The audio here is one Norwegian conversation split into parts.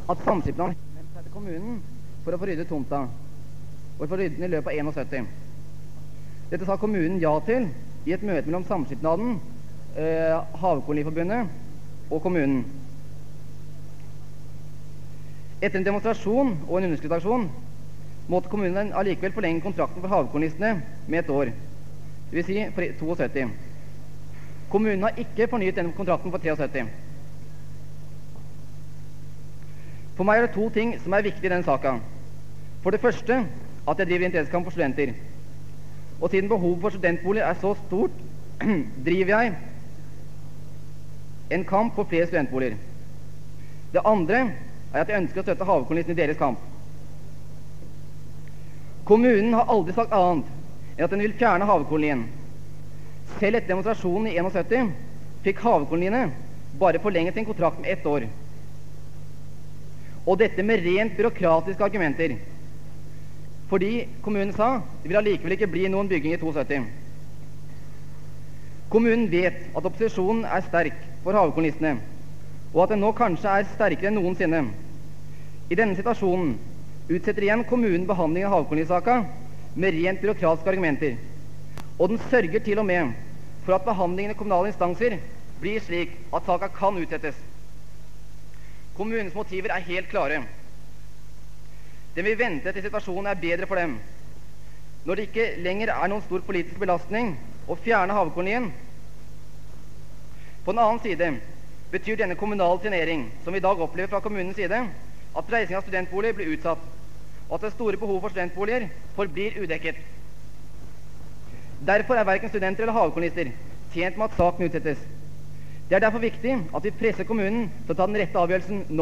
at samskipnaden henvendte seg til kommunen for å få ryddet tomta, og få ryddet den i løpet av 71. Dette sa kommunen ja til i et møte mellom samskipnaden, Havkoloniforbundet og kommunen. Etter en demonstrasjon og en underskriftsaksjon måtte kommunen allikevel forlenge kontrakten for havkolonistene med et år, det vil si for 72. Kommunen har ikke fornyet denne kontrakten for 73. For meg er det to ting som er viktige i denne saken. For det første at jeg driver interessekamp for studenter. Og siden behovet for studentboliger er så stort, driver jeg en kamp for flere studentboliger. Det andre er at jeg ønsker å støtte havkolonistene i deres kamp. Kommunen har aldri sagt annet enn at den vil fjerne havkolonien. Selv etter demonstrasjonen i 71 fikk havkoloniene bare forlenget sin kontrakt med 1 år. Og dette med rent byråkratiske argumenter. Fordi kommunen sa det vil allikevel ikke bli noen bygging i 72. Kommunen vet at opposisjonen er sterk for havkolonistene, og at den nå kanskje er sterkere enn noensinne. I denne situasjonen utsetter igjen kommunen behandlingen av havkolonisaka med rent byråkratiske argumenter, og den sørger til og med for at behandlingen i kommunale instanser blir slik at saka kan utsettes. Kommunens motiver er helt klare. Den vil vente til situasjonen er bedre for dem. Når det ikke lenger er noen stor politisk belastning å fjerne havkolonien. På den annen side betyr denne kommunale trenering, som vi i dag opplever fra kommunens side, at reising av studentboliger blir utsatt, og at det store behovet for studentboliger forblir udekket. Derfor er hverken studenter eller havkolonister tjent med at saken utsettes. Det er derfor viktig at vi presser kommunen til å ta den rette avgjørelsen nå.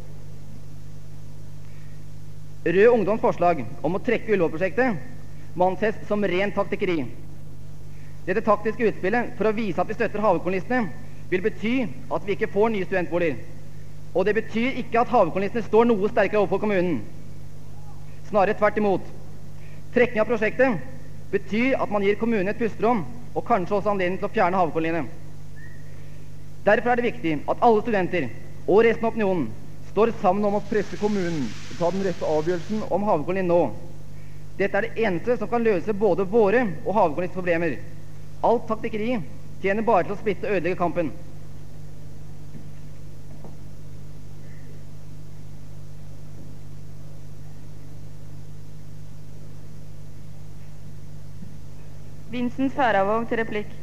Rød Ungdoms forslag om å trekke Ullevål-prosjektet må anses som ren taktikkeri. Dette taktiske utspillet for å vise at vi støtter havkolonistene vil bety at vi ikke får nye studentboliger. Og det betyr ikke at havkolonistene står noe sterkere overfor kommunen. Snarere tvert imot. Trekking av prosjektet betyr at man gir kommunen et pusterom og kanskje også anledning til å fjerne havkoloniene. Derfor er det viktig at alle studenter og resten av opinionen står sammen om å presse kommunen til å ta den rette avgjørelsen om havkolonien nå. Dette er det eneste som kan løse både våre og havkoloniens problemer. Alt taktikkeri tjener bare til å splitte og ødelegge kampen. Vincent Færavåg til replikk.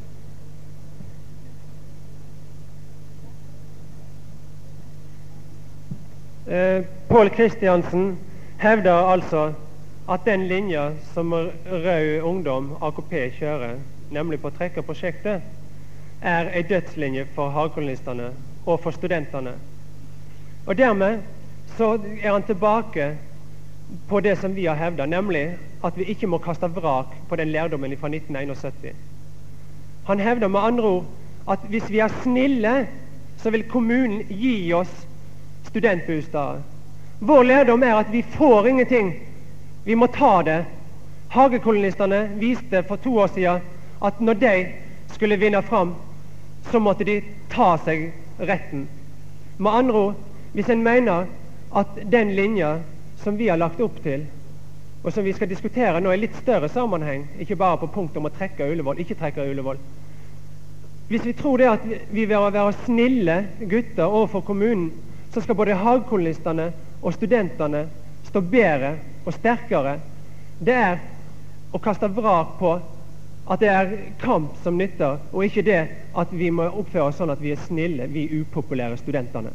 Pål Kristiansen hevder altså at den linja som Rød Ungdom AKP kjører, nemlig på å trekke prosjektet, er en dødslinje for havkolonistene og for studentene. Og dermed så er han tilbake på det som vi har hevdet, nemlig at vi ikke må kaste vrak på den lærdommen fra 1971. Han hevder med andre ord at hvis vi er snille, så vil kommunen gi oss studentbostader. Vår lærdom er at vi får ingenting. Vi må ta det. Hagekolonistene viste for 2 år siden at når de skulle vinne fram, så måtte de ta seg retten. Med andre ord, hvis en mener at den linja som vi har lagt opp til, og som vi skal diskutere nå i litt større sammenheng, ikke bare på punkt om å trekke Ullevål, ikke trekke Ullevål. Hvis vi tror det at vi vil være snille gutter overfor kommunen, så skal både havkolonistene og studentene stå bedre og sterkere. Det er å kaste vrak på at det er kamp som nytter, og ikke det at vi må oppføre oss sånn at vi er snille, vi upopulære studentene.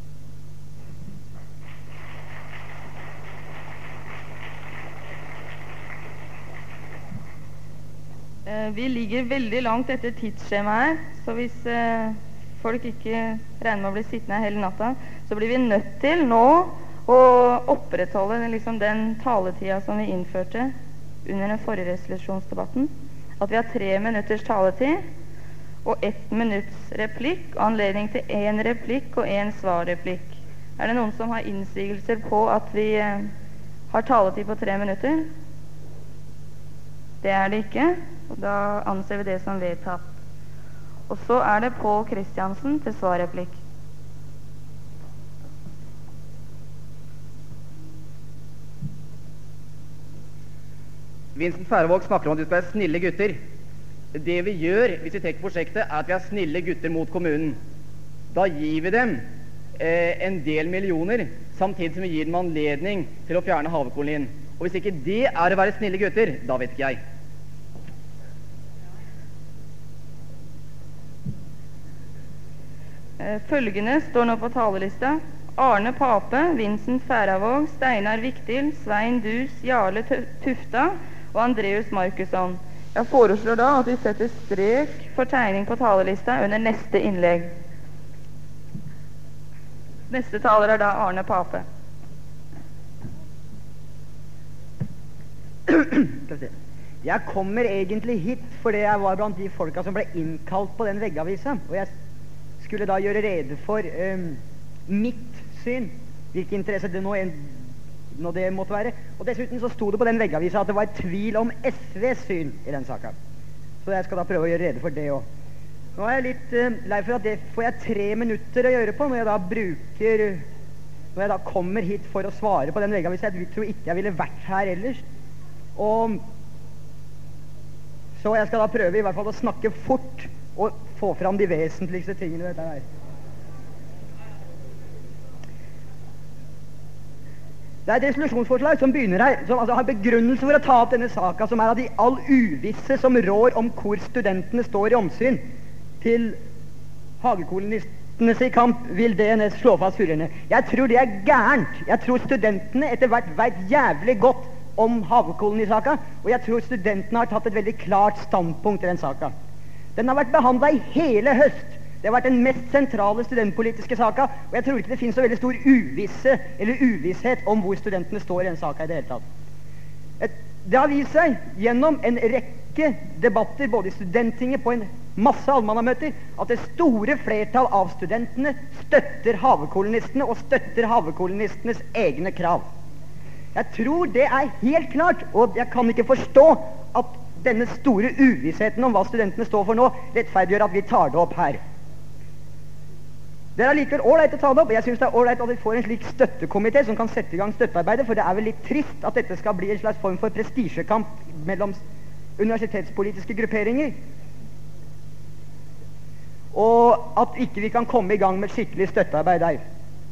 Vi ligger veldig langt etter tidsskjemaet her, så hvis folk ikke regner med å bli sittende her hele natta, så blir vi nødt til nå å opprettholde den taletida som vi innførte under den forrige resolusjonsdebatten. At vi har 3 minutters taletid og 1 minutts replikk, og anledning til 1 replikk og 1 svarreplikk. Er det noen som har innsigelser på at vi har taletid på 3 minutter? Det er det ikke, og da anser vi det som vedtatt. Og så er det Pål Kristiansen til svarreplikk. Vincent Færøvåg snakker om at vi skal være snille gutter. Det vi gjør hvis vi trekker prosjektet, er at vi er snille gutter mot kommunen. Da gir vi dem en del millioner, samtidig som vi gir dem anledning til å fjerne havekolonien. Og hvis ikke det er å være snille gutter, da vet ikke jeg. Følgende står nå på talerlista: Arne Pape, Vincent Færøvåg, Steinar Viktil, Svein Dus, Jarle Tufta og Andreas Markusson. Jeg foreslår da at vi setter strek for tegning på talerlista under neste innlegg. Neste taler er da Arne Pape. Jeg kommer egentlig hit fordi jeg var blant de folka som ble innkalt på den veggavisa, og jeg skulle da gjøre rede for mitt syn, hvilken interesse det nå det måtte være. Og dessuten så sto det på den veggavisa at det var tvil om SVs syn i den saken. Så jeg skal da prøve å gjøre rede for det også. Nå er jeg litt lei for at det får jeg 3 minutter å gjøre på når jeg da kommer hit for å svare på den veggavisa. Jeg tror ikke jeg ville vært her ellers. Og så jeg skal da prøve i hvert fall å snakke fort og få fram de vesentligste tingene ved dette her. Det er et resolusjonsforslag som begynner her, som altså har begrunnelse for å ta opp denne saka, som er av de all uvisse som rår om hvor studentene står i omsyn til hagekolonistenes i kamp, vil DNS slå fast følgende: Jeg tror det er gærent. Jeg tror studentene etter hvert vet jævlig godt om havekolonisaka, og jeg tror studentene har tatt et veldig klart standpunkt i den saka. Den har vært behandlet i hele høst. Det har vært den mest sentrale studentpolitiske saka, og jeg tror ikke det finnes så veldig stor uvisshet om hvor studentene står i den saka i det hele tatt. Det har vist seg gjennom en rekke debatter, både i Studenttinget på en masse allmannamøter, at det store flertall av studentene støtter havekolonistene og støtter havekolonistenes egne krav. Jeg tror det er helt klart, og jeg kan ikke forstå at denne store uvissheten om hva studentene står for nå, rettferdiggjør at vi tar det opp her. Det er likevel ålreit å ta det opp, og jeg synes det er ålreit at vi får en slik støttekomité som kan sette i gang støttearbeidet, for det er vel litt trist at dette skal bli en slags form for prestisjekamp mellom universitetspolitiske grupperinger, og at ikke vi kan komme i gang med skikkelig støttearbeid der.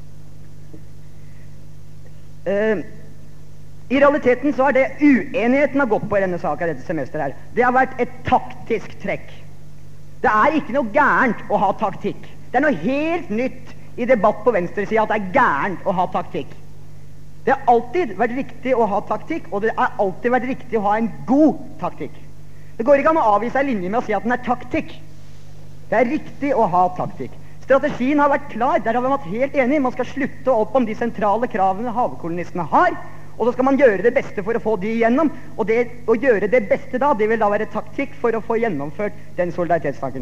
I realiteten så er det uenigheten har gått på i denne saken dette semesteret her. Det har vært et taktisk trekk. Det er ikke noe gærent å ha taktikk. Det er noe helt nytt i debatt på venstresiden at det er gærent å ha taktikk. Det har alltid vært riktig å ha taktikk, og det har alltid vært riktig å ha en god taktikk. Det går ikke an å avvise en linje med å si at den er taktikk. Det er riktig å ha taktikk. Strategien har vært klar, der har vi vært helt enige. Man skal slutte opp om de sentrale kravene havekolonistene har, og så skal man gjøre det beste for å få de igjennom, og det å gjøre det beste da, det vil da være taktikk for å få gjennomført den solidaritetstanken.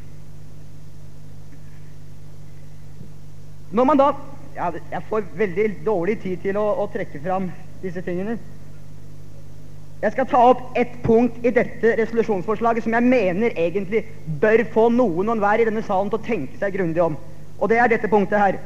Når man da, jeg får veldig dårlig tid til å trekke fram disse tingene. Jeg skal ta opp et punkt i dette resolusjonsforslaget som jeg mener egentlig bør få noen og hver i denne salen til å tenke seg grundig om, og det er dette punktet her.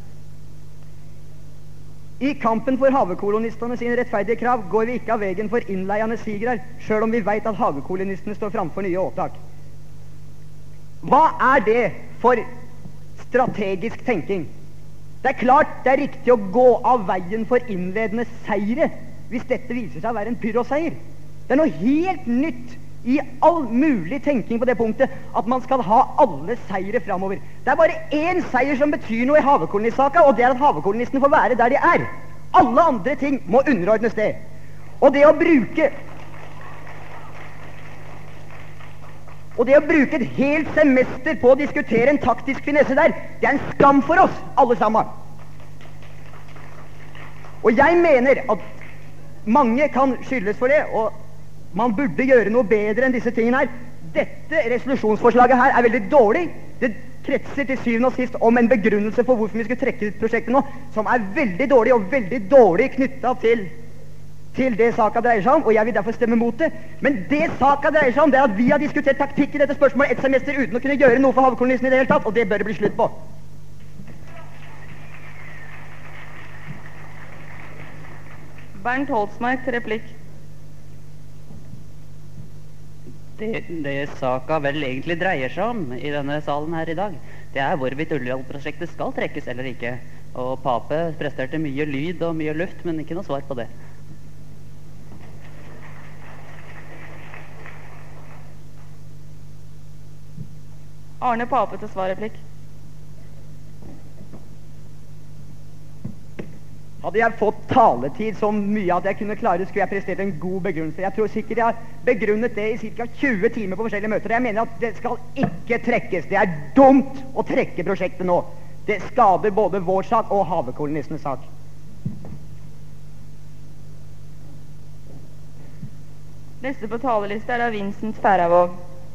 I kampen for havekolonistene sine rettferdige krav går vi ikke av veien for innleiende sigrer, selv om vi vet at havekolonistene står framfor nye åtak. Hva er det for strategisk tenking? Det er klart det er riktig å gå av veien for innledende seire hvis dette viser seg å være en pyroseier. Det er noe helt nytt i all mulig tenking på det punktet at man skal ha alle seire framover. Det er bare én seier som betyr noe i havekolonisaka, og det er at havekolonistene får være der de er. Alle andre ting må underordnes det. Og det å bruke et helt semester på å diskutere en taktisk finesse der, det er en skam for oss alle sammen. Og jeg mener at mange kan skyldes for det, og man burde gjøre noe bedre enn disse tingene her. Dette resolusjonsforslaget her er veldig dårlig. Det kretser til syvende og sist om en begrunnelse for hvorfor vi skal trekke ut prosjektet nå, som er veldig dårlig, og veldig dårlig knyttet til det saka dreier seg om, og jeg vil derfor stemme mot det. Men det saka dreier seg om, det er at vi har diskutert taktikk i dette spørsmålet et semester uten å kunne gjøre noe for havekolonistene i det hele tatt, og det bør det bli slutt på. Bernt Holsmark til replikk. Det saka vel egentlig dreier seg om i denne salen her i dag, det hvorvidt Ullevål-prosjektet skal trekkes eller ikke. Og Pape presterte mye lyd og mye luft, men ikke noe svar på det. Arne Pape til svarreplikk. Hadde jeg fått taletid så mye at jeg kunne klare, skulle jeg prestert en god begrunnelse. Jeg tror sikkert jeg har begrunnet det i ca. 20 timer på forskjellige møter. Jeg mener at det skal ikke trekkes. Det dumt å trekke prosjektet nå. Det skader både vår sak og havkolonistenes sak. Neste på talerliste da Vincent Færavåg.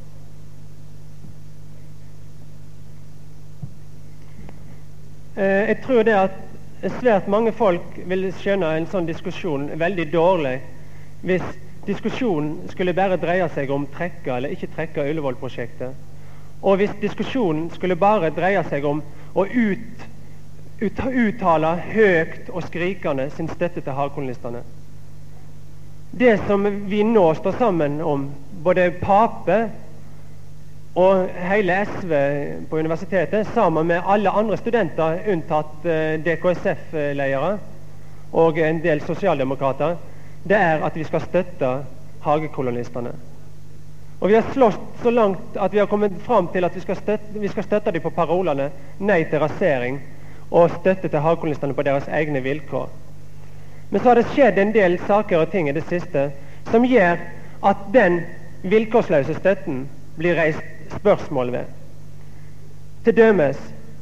Jeg tror det at svært mange folk vil skjønne en sånn diskusjon veldig dårlig hvis diskusjonen skulle bare dreie seg om trekke eller ikke trekke Ullevål-prosjektet. Og hvis diskusjonen skulle bare dreie seg om å uttale høyt og skrikende sin støtte til havkolonistene. Det som vi nå står sammen om, både Pape og hele SV på universitetet, sammen med alle andre studenter, unntatt DKSF-ledere og en del sosialdemokrater, det at vi skal støtte hagekolonistene. Og vi har slåss så langt at vi har kommet fram til at vi skal støtte dem på parolene nei til rasering og støtte til hagekolonistene på deres egne vilkår. Men så har det skjedd en del saker og ting i det siste som gjør at den vilkårsløse støtten blir reist spørsmål ved. Til dømes,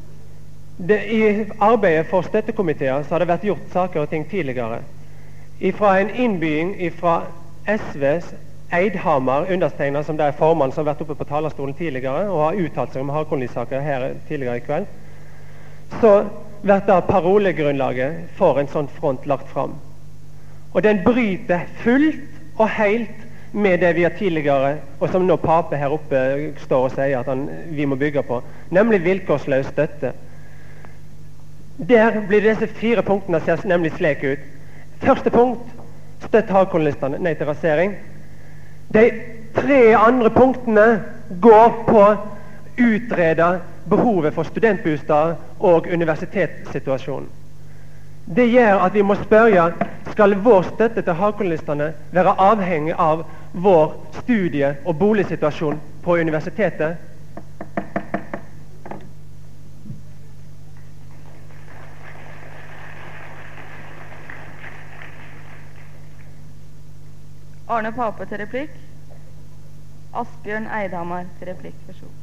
i arbeidet for støttekomiteer så har det vært gjort saker og ting tidligere. Fra en innbygging fra SVs Eidhammer, undertegnet som det formann som har vært oppe på talerstolen tidligere og har uttalt seg om havkolonisaker her tidligere i kveld, så blir da parolegrunnlaget for en sånn front lagt fram. Og den bryter fullt og helt med det vi har tidligere, og som nå Pape her oppe står og sier at vi må bygge på, nemlig vilkårsløs støtte. Der blir disse 4 punktene ser nemlig slik ut. Første punkt, støtt havkolonistene, nei til rasering. De 3 andre punktene går på utrede behovet for studentbostad og universitetssituasjonen. Det gjør at vi må spørre, skal vår støtte til havkolonistene være avhengig av vår studie- og boligsituasjon på universitetet? Arne Pape til replikk. Asbjørn Eidhammer til replikk. Vær så god.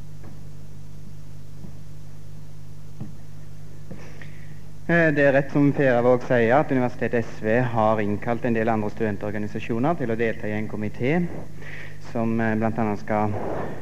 Det rett som Færavåg sier, at Universitetet SV har innkalt en del andre studentorganisasjoner til å delta i en komité som blant annet skal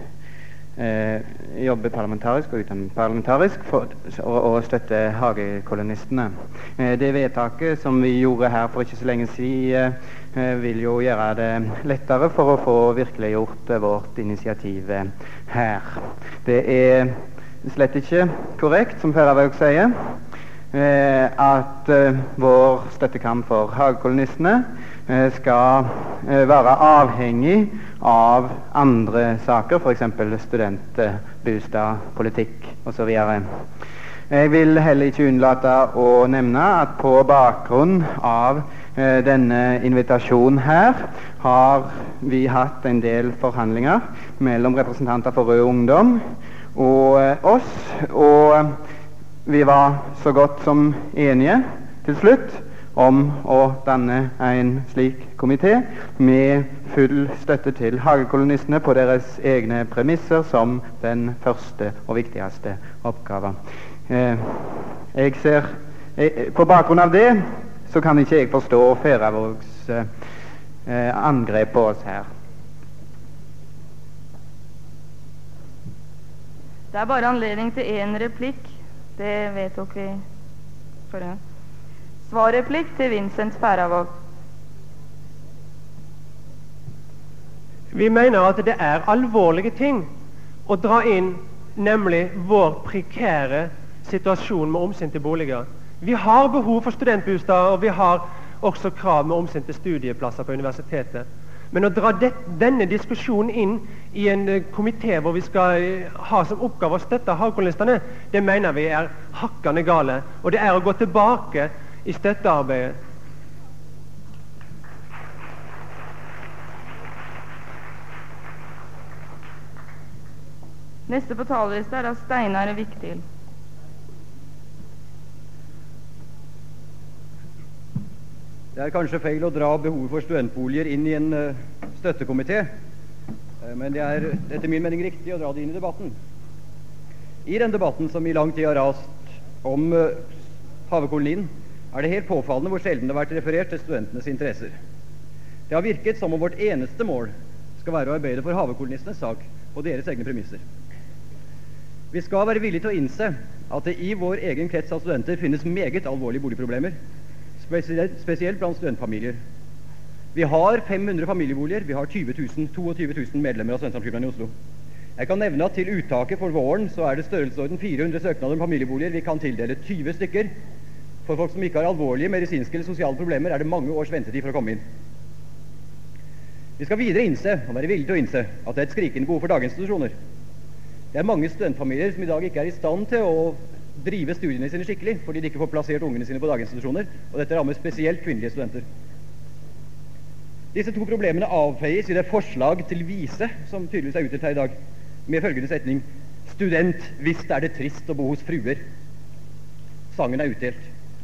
jobbe parlamentarisk og utenparlamentarisk for å støtte hagekolonistene. Det vedtaket som vi gjorde her for ikke så lenge siden, vil jo gjøre det lettere for å få virkeliggjort vårt initiativ her. Det slett ikke korrekt, som Færavåg sier, at vår støttekamp for hagekolonistene skal være avhengig av andre saker, for eksempel studentbostad, politikk og så videre. Jeg vil heller ikke unnlate å nevne at på bakgrunn av denne invitasjonen her har vi hatt en del forhandlinger mellom representanter for Rød Ungdom og oss, og vi var så godt som enige til slutt om å danne en slik komité med full støtte til hagekolonistene på deres egne premisser som den første og viktigste oppgaven. På bakgrunn av det så kan ikke jeg forstå Færavågs angrep på oss her. Det bare anledning til en replikk. Det vedtok vi forrige. Svarreplikk til Vincent Færavåg. Vi mener at det alvorlige ting å dra inn, nemlig vår prekære situasjon med omsyn til boliger. Vi har behov for studentbostad, og vi har også krav med omsyn til studieplasser på universitetet. Men å dra denne diskusjonen inn i en komité hvor vi skal ha som oppgave å støtte havkolonistene, det mener vi er hakkende gale, og det er å gå tilbake i støttearbeidet. Neste på talerlista er da Steinar Viktil. Det er kanskje feil å dra behovet for studentboliger inn i en støttekomité, men det er etter min mening riktig å dra det inn i debatten. I den debatten som i lang tid har rast om havekolonien, er det helt påfallende hvor sjelden det har vært referert til studentenes interesser. Det har virket som om vårt eneste mål skal være å arbeide for havekolonistenes sak på deres egne premisser. Vi skal være villige til å innse at det i vår egen krets av studenter finnes meget alvorlige boligproblemer, spesielt blant studentfamilier. Vi har 500 familieboliger, vi har 22 000 medlemmer av Studentsamskipnaden i Oslo. Jeg kan nevne at til uttaket for våren så er det størrelsesorden 400 søknader om familieboliger. Vi kan tildele 20 stykker. For folk som ikke har alvorlige medisinske eller sosiale problemer, er det mange års ventetid for å komme inn. Vi skal videre innse, og være villige til å innse, at det er et skrikende behov for daginstitusjoner. Det er mange studentfamilier som i dag ikke er i stand til å drive studiene sine skikkelig, fordi de ikke får plassert ungene sine på daginstitusjoner, og dette rammer spesielt kvinnelige studenter. Disse to problemene avfeies i det forslag til vise som tydeligvis er utdelt her i dag, med følgende setning: student, visst er det trist å bo hos fruer. Sangen er utdelt.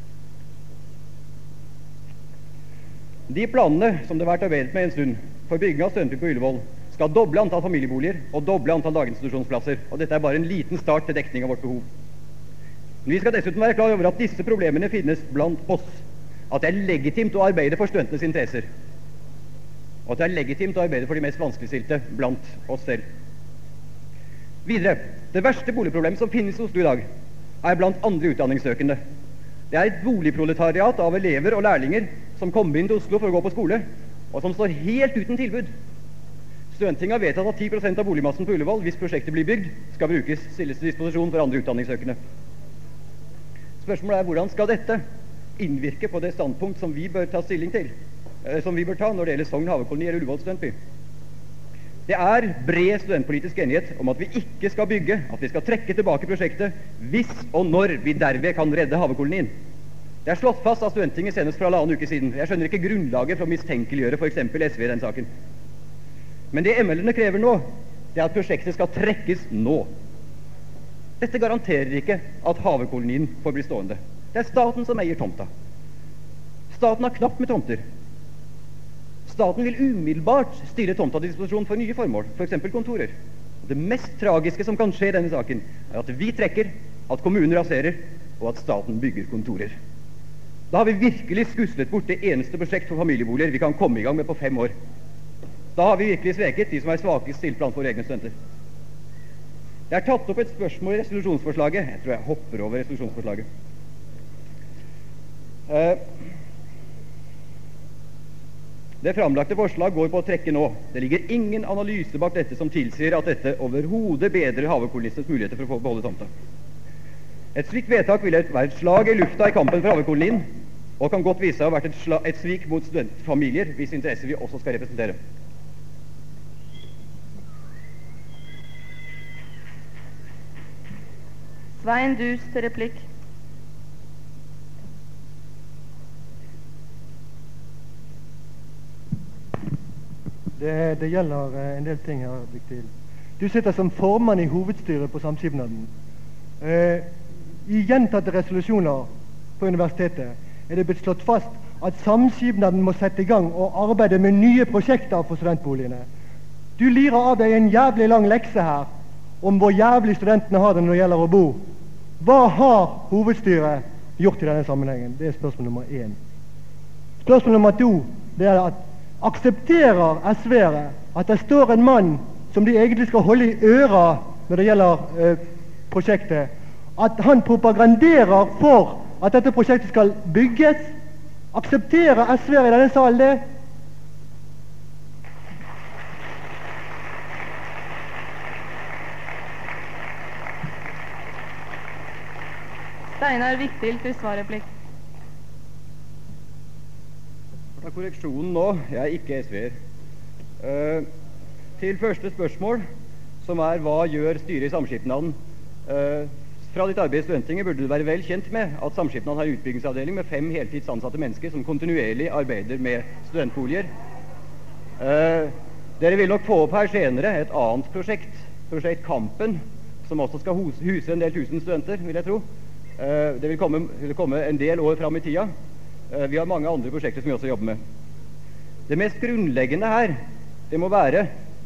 De planene som det har vært arbeidet med en stund for bygging av studentboliger på Ullevål, skal doble antall familieboliger og doble antall daginstitusjonsplasser, og dette er bare en liten start til dekning av vårt behov. Men vi skal dessuten være klar over at disse problemene finnes blant oss, at det er legitimt å arbeide for studentenes interesser, og at det er legitimt å arbeide for de mest vanskeligstilte blant oss selv. Videre, det verste boligproblemet som finnes i Oslo i dag, er blant andre utdanningssøkende. Det er et boligproletariat av elever og lærlinger som kommer inn til Oslo for å gå på skole, og som står helt uten tilbud. Studenttinget har vedtatt at 10% av boligmassen på Ullevål, hvis prosjektet blir bygd, skal stilles til disposisjon for andre utdanningssøkende. Spørsmålet er hvordan skal dette innvirke på det standpunkt som vi bør ta stilling til, som vi bør ta når det gjelder Sogn havekoloni eller Ullevål studentby. Det er bred studentpolitisk enighet om at vi ikke skal bygge, at vi skal trekke tilbake prosjektet hvis og når vi derved kan redde havekolonien. Det er slått fast av studenttinget senest fra 1,5 uke siden. Jeg skjønner ikke grunnlaget for å mistenkeliggjøre for eksempel SV i den saken. Men det ML-ene krever nå, det er at prosjektet skal trekkes nå. Dette garanterer ikke at havekolonien får bli stående. Det er staten som eier tomta. Staten har knapt med tomter. Staten vil umiddelbart stille tomta til disposisjon for nye formål, for eksempel kontorer. Det mest tragiske som kan skje i denne saken, er at vi trekker, at kommunen raserer, og at staten bygger kontorer. Da har vi virkelig skuslet bort det eneste prosjekt for familieboliger vi kan komme i gang med på 5 år. Da har vi virkelig sveket de som er svakest stilt blant våre egne studenter. Det er tatt opp et spørsmål i resolusjonsforslaget. Jeg tror jeg hopper over resolusjonsforslaget. Det framlagte forslag går på å trekke nå. Det ligger ingen analyse bak dette som tilsier at dette overhodet bedrer havekolonistenes muligheter for å få beholde tomta. Et slikt vedtak vil være et slag i lufta i kampen for havekolonien, og kan godt vise seg å ha vært et svik mot studentfamilier, hvis interesser vi også skal representere. Svein Dus til replikk. Det gjelder en del ting her. Viktig. Du sitter som formann i hovedstyret på Samskipnaden. I gjentatte resolusjoner på universitetet er det blitt slått fast at Samskipnaden må sette i gang og arbeide med nye prosjekter for studentboligene. Du lirer av deg en jævlig lang lekse her om hvor jævlig studentene har det når det gjelder å bo. Hva har hovedstyret gjort i denne sammenhengen? Det er spørsmål nummer 1. Spørsmål nummer 2, det er at aksepterer SV-ere at det står en mann som de egentlig skal holde i øra når det gjelder prosjektet, at han propaganderer for at dette prosjektet skal bygges? Aksepterer SV-ere i denne salen det? Steinar Viktil til svarreplikk. Ta korreksjonen nå. Jeg er ikke SV-er. Til første spørsmål, som hva gjør styret i Samskipnaden? Fra ditt arbeid i Studenttinget burde du være vel kjent med at Samskipnaden har en utbyggingsavdeling med 5 heltidsansatte mennesker som kontinuerlig arbeider med studentboliger. Dere vil nok få opp her senere et annet prosjekt Kampen, som også skal huse en del tusen studenter, vil jeg tro. Det vil komme en del år fram i tida. Vi har mange andre prosjekter som vi også jobber med. Det mest grunnleggende her, det må være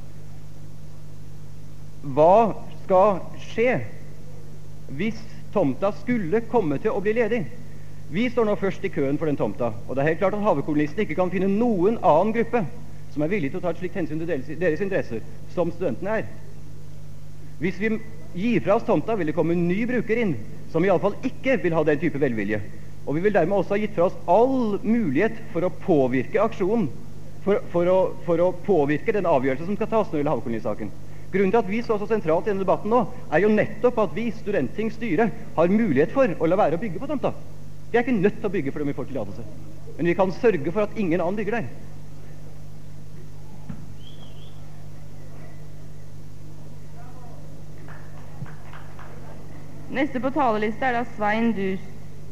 hva skal skje hvis tomta skulle komme til å bli ledig? Vi står nå først i køen for den tomta, og det er helt klart at havekolonistene ikke kan finne noen annen gruppe som er villig til å ta et slikt hensyn til deres interesser, som studentene er. Hvis vi gir fra oss tomta, vil det komme en ny bruker inn, som i alle fall ikke vil ha den type velvilje. Og vi vil dermed også ha gitt fra oss all mulighet for å påvirke aksjonen, for å påvirke den avgjørelse som skal tas når det gjelder havkolonisaken. Grunnen til at vi står så sentralt i denne debatten nå, er jo nettopp at vi, Studentting styre, har mulighet for å la være å bygge på tomta. Vi er ikke nødt til å bygge for dem vi får tillatelse, men vi kan sørge for at ingen annen bygger der. Neste på talerliste er da Svein Dus.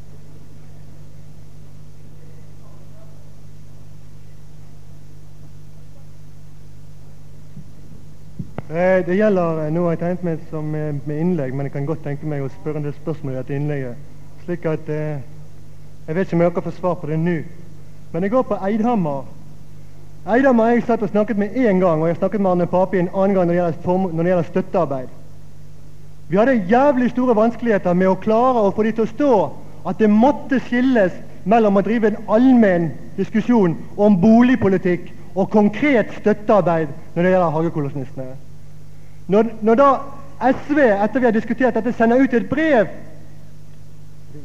Det gjelder noe jeg tegnet meg som med innlegg, men jeg kan godt tenke meg å spørre en del spørsmål i dette innlegget. Slik at jeg vet ikke om jeg kan få svar på det nå. Men jeg går på Eidhammer. Eidhammer har jeg satt og snakket med en gang, og jeg har snakket med Arne Pape en annen gang når det gjelder støttearbeid. Vi hadde jævlig store vanskeligheter med å klare å få de til å stå at det måtte skilles mellom å drive en allmenn diskusjon om boligpolitikk og konkret støttearbeid når det gjelder hagekolonistene. Når da SV, etter vi har diskutert dette, sender ut et brev Det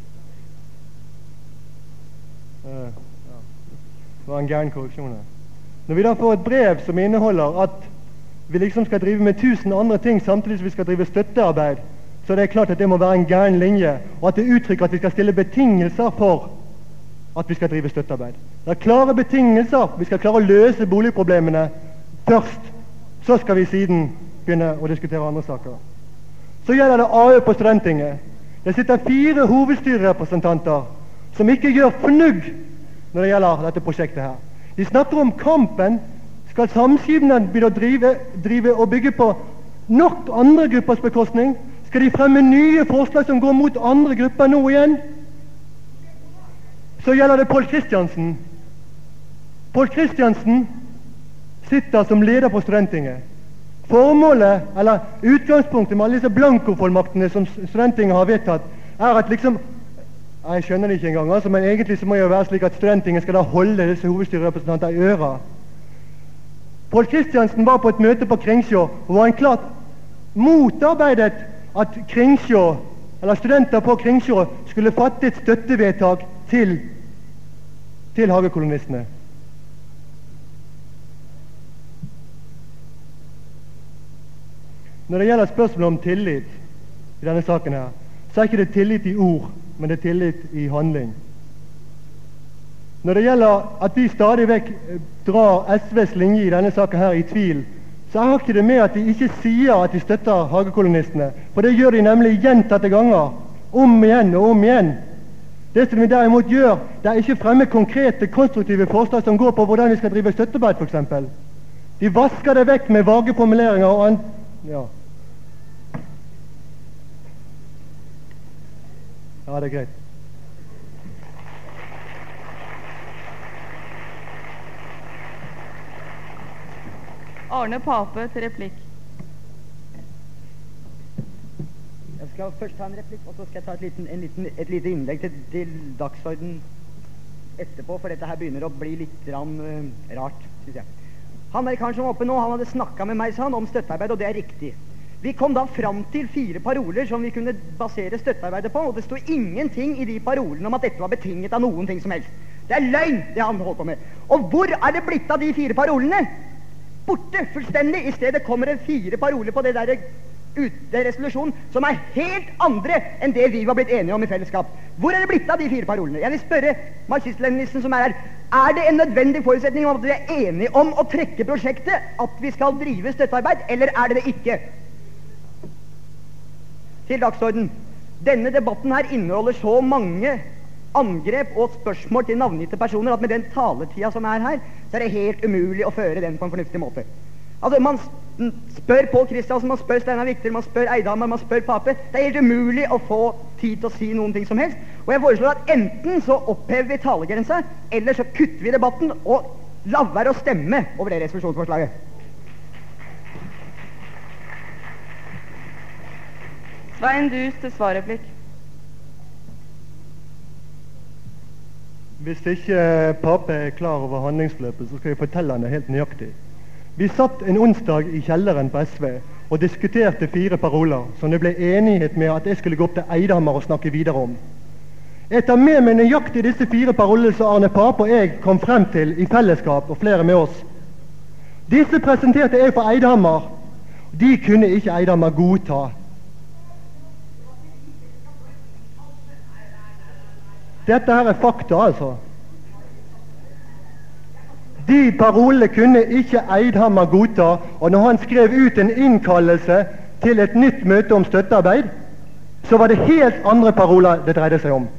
var en gæren korreksjon her. Når vi da får et brev som inneholder at vi liksom skal drive med 1000 andre ting samtidig som vi skal drive støttearbeid, så er det klart at det må være en gæren linje, og at det uttrykker at vi skal stille betingelser for at vi skal drive støttearbeid. Det er klare betingelser. Vi skal klare å løse boligproblemene først. Så skal vi siden begynne å diskutere andre saker. Så gjelder det AØ på Studenttinget. Det sitter 4 hovedstyrerepresentanter som ikke gjør fnugg når det gjelder dette prosjektet her. De snakker om Kampen. Skal Samskipnaden begynne å drive og bygge på nok andre gruppers bekostning? Skal de fremme nye forslag som går mot andre grupper nå igjen? Så gjelder det Pål Kristiansen. Pål Kristiansen sitter som leder på Studenttinget. Formålet, eller utgangspunktet med alle disse blankofullmaktene som Studenttinget har vedtatt, er at liksom jeg skjønner det ikke engang, altså, men egentlig så må det jo være slik at Studenttinget skal da holde disse hovedstyrerepresentanter i øra. Pål Kristiansen var på et møte på Kringsjå, og han klart motarbeidet at Kringsjå, eller studenter på Kringsjå, skulle fatte et støttevedtak til hagekolonistene. Når det gjelder spørsmålet om tillit i denne saken her, så er ikke det tillit i ord, men det er tillit i handling. Når det gjelder at de stadig vekk drar SVs linje i denne saken her i tvil, så har ikke det med at de ikke sier at de støtter hagekolonistene, for det gjør de nemlig gjentatte ganger, om igjen og om igjen. Det som vi derimot gjør, det er ikke fremme konkrete, konstruktive forslag som går på hvordan vi skal drive støttearbeid, for eksempel. De vasker det vekk med vage formuleringer og ja, det er greit. Arne Pape til replikk. Jeg skal først ta en replikk, og så skal jeg ta et lite innlegg til dagsorden etterpå, for dette her begynner å bli litt rart, synes jeg. Han amerikaneren som var oppe nå, han hadde snakket med meg, sa han, om støttearbeid, og det er riktig. Vi kom da fram til 4 paroler som vi kunne basere støttearbeidet på, og det stod ingenting i de parolene om at dette var betinget av noen ting som helst. Det er løgn, det han holdt på med. Og hvor er det blitt av de 4 parolene? Borte, fullstendig. I stedet kommer det 4 paroler på det der resolusjon som er helt andre enn det vi var blitt enige om i fellesskap. Hvor er det blitt av de 4 parolene? Jeg vil spørre marxist-leninisten som er her. Er det en nødvendig forutsetning om at vi er enige om å trekke prosjektet, at vi skal drive støttearbeid, eller er det det ikke? Til dagsorden. Denne debatten her inneholder så mange angrep og spørsmål til navngitte personer at med den taletida som er her, så er det helt umulig å føre den på en fornuftig måte. Altså, man spør Pål Kristiansen, man spør Steinar Viktor, man spør Eidhammer, man spør Pape. Det er helt umulig å få tid til å si noen ting som helst. Og jeg foreslår at enten så opphever vi talegrensa, eller så kutter vi debatten og lar være å stemme over det resolusjonsforslaget. Svein Dus til svarreplikk. Hvis ikke Pape er klar over handlingsforløpet, så skal jeg fortelle han det helt nøyaktig. Vi satt en onsdag i kjelleren på SV og diskuterte 4 paroler som det ble enighet med at jeg skulle gå opp til Eidhammer og snakke videre om. Jeg tar med meg nøyaktig disse 4 parolene som Arne Pape og jeg kom frem til i fellesskap, og flere med oss. Disse presenterte jeg for Eidhammer. De kunne ikke Eidhammer godta. Dette her er fakta, altså. De parolene kunne ikke Eidhammer godta, og når han skrev ut en innkallelse til et nytt møte om støttearbeid, så var det helt andre paroler det dreide seg om.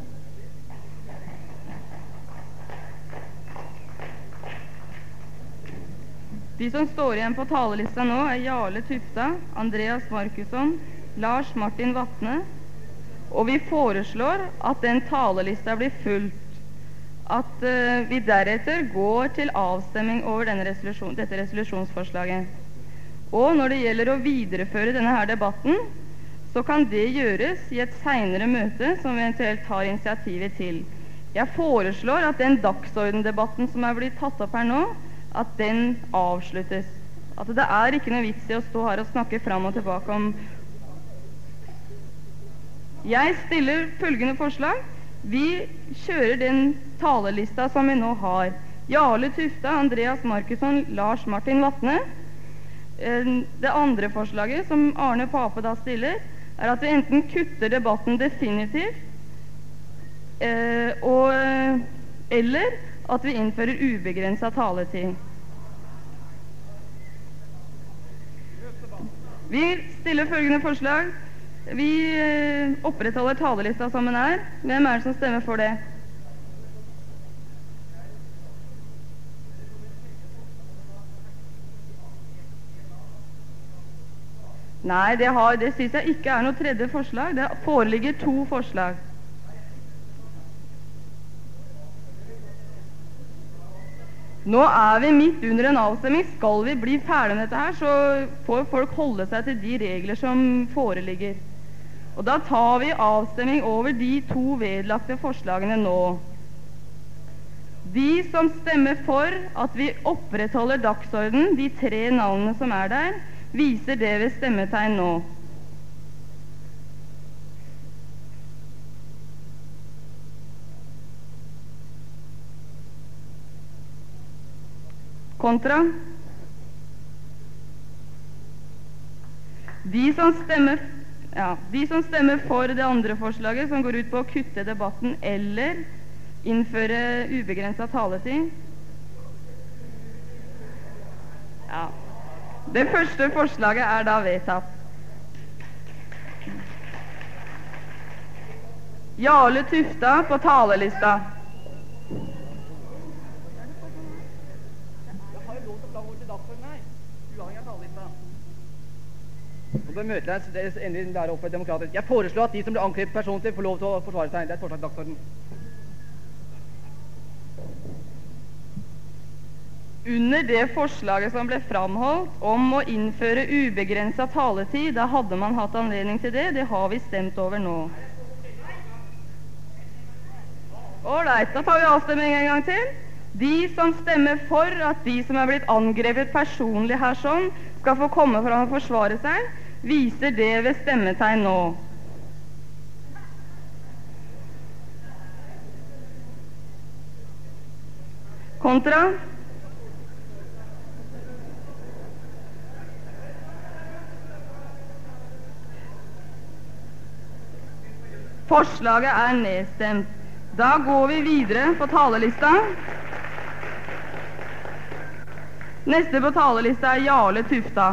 De som står igjen på talerlista nå er Jarle Tufta, Andreas Markusson, Lars Martin Vatne, og vi foreslår at den talerlista blir fulgt, at vi deretter går til avstemming over dette resolusjonsforslaget. Og når det gjelder å videreføre denne her debatten, så kan det gjøres i et senere møte som vi eventuelt tar initiativet til. Jeg foreslår at den dagsordendebatten som er blitt tatt opp her nå, at den avsluttes. At det er ikke noe vits i å stå her og snakke fram og tilbake om. Jeg stiller følgende forslag. Vi kjører den talerlista som vi nå har. Jarle Tufta, Andreas Markusson, Lars Martin Vatne. Det andre forslaget som Arne Pape da stiller, er at vi enten kutter debatten definitivt, eller at vi innfører ubegrenset taletid. Vi stiller følgende forslag. Vi opprettholder talerlista som den er. Hvem er det som stemmer for det? Nei, det synes jeg ikke er noe tredje forslag. Det foreligger 2 forslag. Nå er vi midt under en avstemming. Skal vi bli ferdig med dette her, så får folk holde seg til de regler som foreligger. Og da tar vi avstemming over de 2 vedlagte forslagene nå. De som stemmer for at vi opprettholder dagsorden, de 3 navnene som er der, viser det ved stemmetegn nå. Kontra. De som stemmer for det andre forslaget, som går ut på å kutte debatten eller innføre ubegrenset taletid. Ja. Det første forslaget er da vedtatt. Jarle Tufta på talerlista. Nå bør møtelederen endelig lære opp for demokratisk. Jeg foreslår at de som blir angrepet personlig, får lov til å forsvare seg. Det er et forslag til dagsorden. Under det forslaget som ble framholdt om å innføre ubegrenset taletid, da hadde man hatt anledning til det. Det har vi stemt over nå. Ålreit, da tar vi avstemning en gang til. De som stemmer for at de som er blitt angrepet personlig her sånn, skal få komme fram og forsvare seg, viser det ved stemmetegn nå. Kontra. Forslaget er nedstemt. Da går vi videre på talerlista. Neste på talerlista er Jarle Tufta.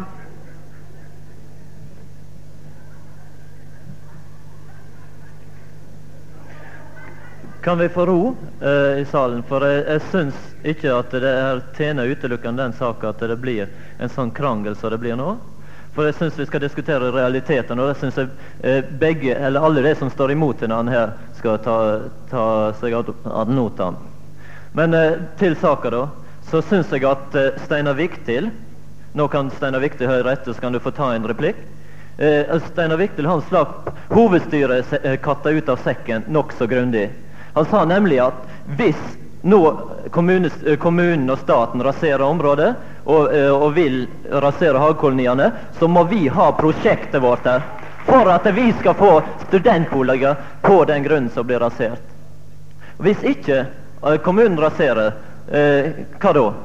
Kan vi få ro i salen? For jeg synes ikke at det er tjener utelukkende den saken at det blir en sånn krangel som det blir nå. For jeg synes vi skal diskutere realiteten, og det synes jeg begge, eller alle de som står imot hverandre her, skal ta seg ad notam. Men til saken da, så synes jeg at Steinar Viktil, nå kan Steinar Viktil høre etter, så kan du få ta en replikk. Steinar Viktil, han slapp hovedstyret katta ut av sekken nok så grundig. Han sa nemlig at hvis nå kommunen og staten raserer området og vil rasere hagkoloniene, så må vi ha prosjektet vårt der for at vi skal få studentboliger på den grunnen som blir rasert. Hvis ikke kommunen raserer, hva da?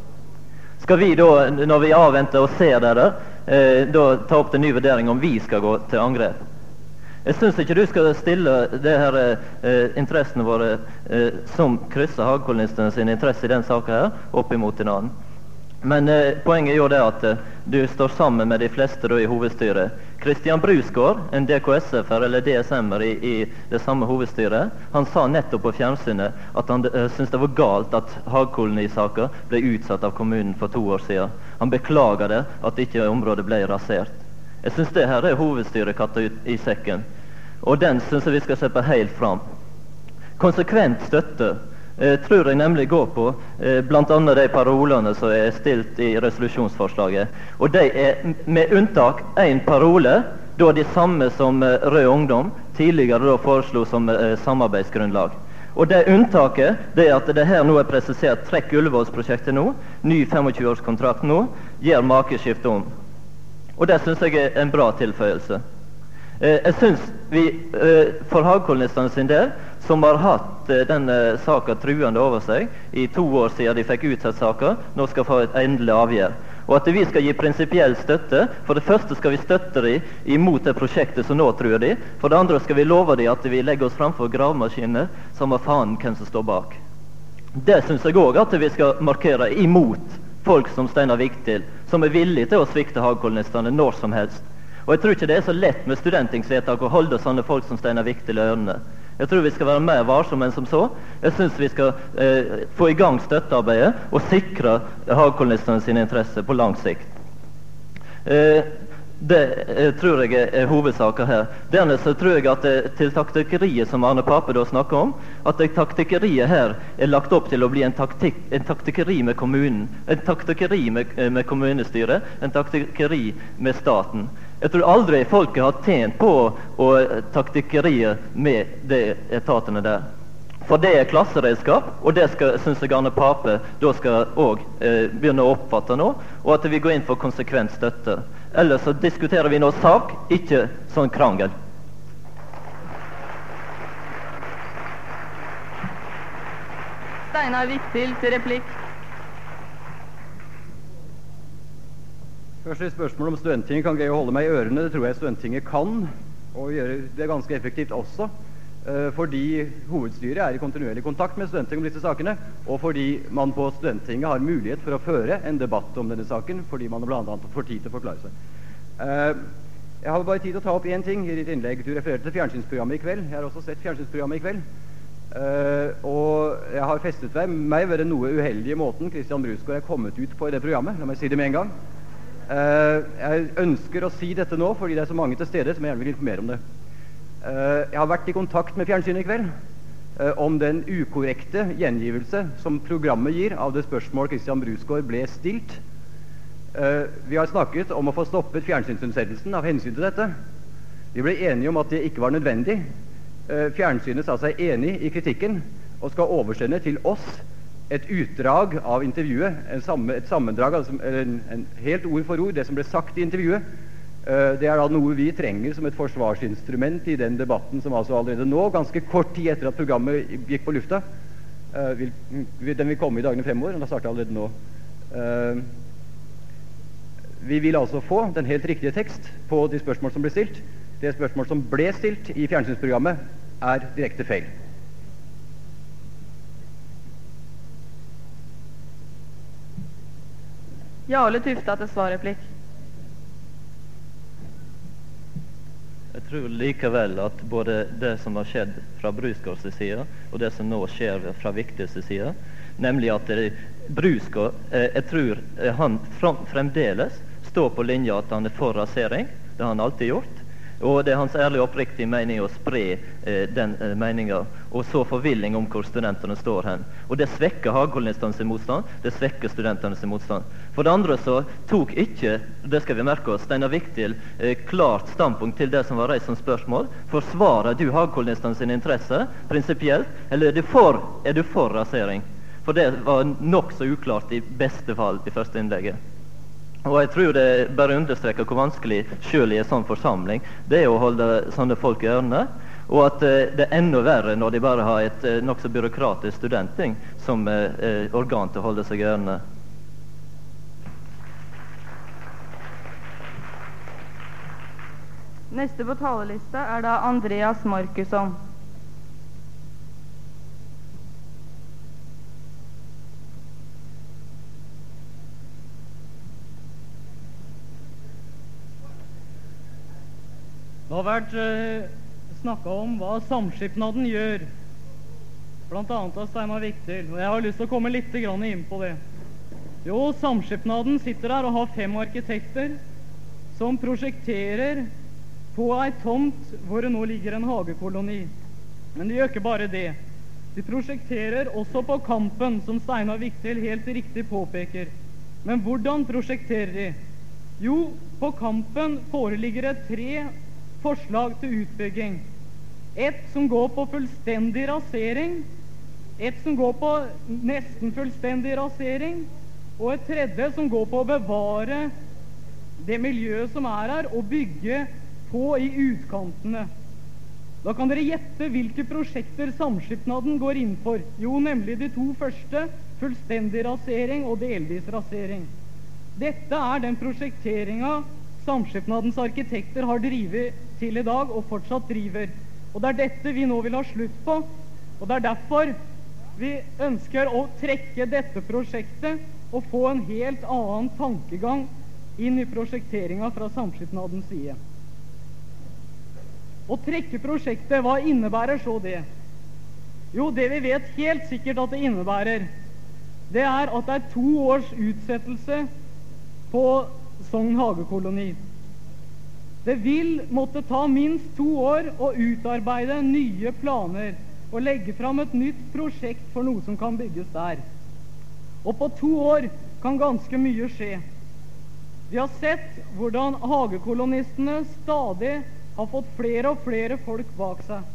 Skal vi da, når vi avventer og ser det der, da ta opp til ny vurdering om vi skal gå til angrep? Jeg synes ikke du skal stille det her interessene våre som krysser hagkolonistene sin interesse i den saken her opp imot en annen. Men poenget er jo det at du står sammen med de fleste da i hovedstyret. Christian Brusgaard, en DKSF-er eller DSM-er i det samme hovedstyret, han sa nettopp på fjernsynet at han synes det var galt at hagkolonisaker ble utsatt av kommunen for 2 år siden. Han beklager det at ikke området ble rasert. Jeg synes det her er hovedstyret katta ut i sekken, og den synes jeg vi skal se på helt fram. Konsekvent støtte tror jeg nemlig går på blant annet de parolene som er stilt i resolusjonsforslaget, og de er med unntak en parole, da de samme som Rød Ungdom tidligere da foreslo som samarbeidsgrunnlag. Og det unntaket, det er at det her nå er presisert trekk Ullevålsprosjektet nå, ny 25-årskontrakt nå, gjør makeskifte om. Og det synes jeg er en bra tilføyelse. Jeg synes vi, for hagkolonistene sin del, som har hatt denne saken truende over seg i 2 år siden de fikk utsatt saken, nå skal få et endelig avgjør. Og at vi skal gi prinsipiell støtte. For det første skal vi støtte dem imot det prosjektet som nå truer de. For det andre skal vi love dem at vi legger oss framfor gravemaskiner, samme faen hvem som står bak. Det synes jeg også at vi skal markere imot folk som Steinar Viktil, som er villige til å svikte hagkolonistene når som helst. Og jeg tror ikke det er så lett med studentingsvedtak å holde sånne folk som Steinar Viktil i ørene. Jeg tror vi skal være mer varsomme enn som så. Jeg synes vi skal få i gang støttearbeidet og sikre hagkolonistene sine interesser på lang sikt. Det tror jeg er hovedsaken her. Dernest så tror jeg at til taktikkeriet som Arne Pape da snakker om, at taktikkeriet her er lagt opp til å bli en taktikkeri med kommunen, en taktikkeri med kommunestyret, en taktikkeri med staten. Jeg tror aldri folket har tjent på å taktikkeriet med de etatene der. For det er klasseredskap, og det synes jeg Arne Pape da skal også begynne å oppfatte nå, og at vi går inn for konsekvent støtte. Ellers så diskuterer vi nå sak, ikke sånn krangel. Steinar Viktil til replikk. Først et spørsmål om Studenttinget kan greie å holde meg i ørene. Det tror jeg Studenttinget kan, og gjøre det ganske effektivt også. Fordi hovedstyret er i kontinuerlig kontakt med Studenttinget om disse sakene, og fordi man på Studenttinget har mulighet for å føre en debatt om denne saken, fordi man blant annet får tid til å forklare seg. Jeg har bare tid til å ta opp en ting i ditt innlegg. Du refererte til fjernsynsprogrammet i kveld. Jeg har også sett fjernsynsprogrammet i kveld. Og jeg har festet meg ved den noe uheldige måten Christian Brusgaard er kommet ut på i det programmet. La meg si det med en gang. Jeg ønsker å si dette nå, fordi det er så mange til stede som jeg gjerne vil informere om det. Jeg har vært i kontakt med fjernsynet i kveld om den ukorrekte gjengivelse som programmet gir av det spørsmål Christian Brusgaard ble stilt. Vi har snakket om å få stoppet fjernsynsutsendelsen av hensyn til dette. Vi ble enige om at det ikke var nødvendig. Fjernsynet sa seg enig i kritikken og skal oversende til oss et utdrag av intervjuet, et sammendrag, altså en helt ord for ord, det som ble sagt i intervjuet. Det er da noe vi trenger som et forsvarsinstrument i den debatten som altså allerede nå, ganske kort tid etter at programmet gikk på lufta, den vil komme i dagene fremover, og da starter allerede nå. Vi vil altså få den helt riktige tekst på de spørsmål som ble stilt. Det spørsmål som ble stilt i fjernsynsprogrammet er direkte feil. Jarle Tufta til svarreplikk. Jeg tror likevel at både det som har skjedd fra Brusgaards side, og det som nå skjer fra Vigtils side, nemlig at Brusgaard, jeg tror han fremdeles står på linja at han er for rasering. Det har han alltid gjort. Og det er hans ærlig oppriktige mening å spre den meningen, og så forvilling om hvor studentene står hen. Og det svekker Hagekolonistene sin motstand, det svekker studentene sin motstand. For det andre så tok ikke, det skal vi merke oss, Steinar Vigtil klart standpunkt til det som var reist som spørsmål. Forsvarer du Hagekolonistene sin interesse prinsipielt, eller er du for rasering? For det var nok så uklart i beste fall i første innlegget. Og jeg tror det bare understreker hvor vanskelig selv i en sånn forsamling det er å holde sånne folk i ørene, og at det er enda verre når de bare har et nokså byråkratisk studentting som organ til å holde seg i ørene. Neste på talerlista er da Andreas Markusson. Det har vært snakket om hva samskipnaden gjør, blant annet av Steinar Vigtil, og jeg har lyst til å komme litt inn på det. Jo, samskipnaden sitter der og har 5 arkitekter som prosjekterer på ei tomt hvor det nå ligger en hagekoloni. Men de gjør ikke bare det. De prosjekterer også på Kampen, som Steinar Vigtil helt riktig påpeker. Men hvordan prosjekterer de? Jo, på Kampen foreligger det 3 forslag til utbygging. Et som går på fullstendig rasering, et som går på nesten fullstendig rasering, og et tredje som går på å bevare det miljøet som er her, og bygge på i utkantene. Da kan dere gjette hvilke prosjekter samskipnaden går inn for. Jo, nemlig de 2 første, fullstendig rasering og delvis rasering. Dette er den prosjekteringen samskipnadens arkitekter har drivet til i dag, og fortsatt driver. Og det er dette vi nå vil ha slutt på, og det er derfor vi ønsker å trekke dette prosjektet og få en helt annen tankegang inn i prosjekteringen fra samskipnadens side. Å trekke prosjektet, hva innebærer så det? Jo, det vi vet helt sikkert at det innebærer, det er at det er 2 års utsettelse på Sogn hagekoloni. Det vil måtte ta minst 2 år å utarbeide nye planer og legge fram et nytt prosjekt for noe som kan bygges der. Og på 2 år kan ganske mye skje. Vi har sett hvordan hagekolonistene stadig har fått flere og flere folk bak seg.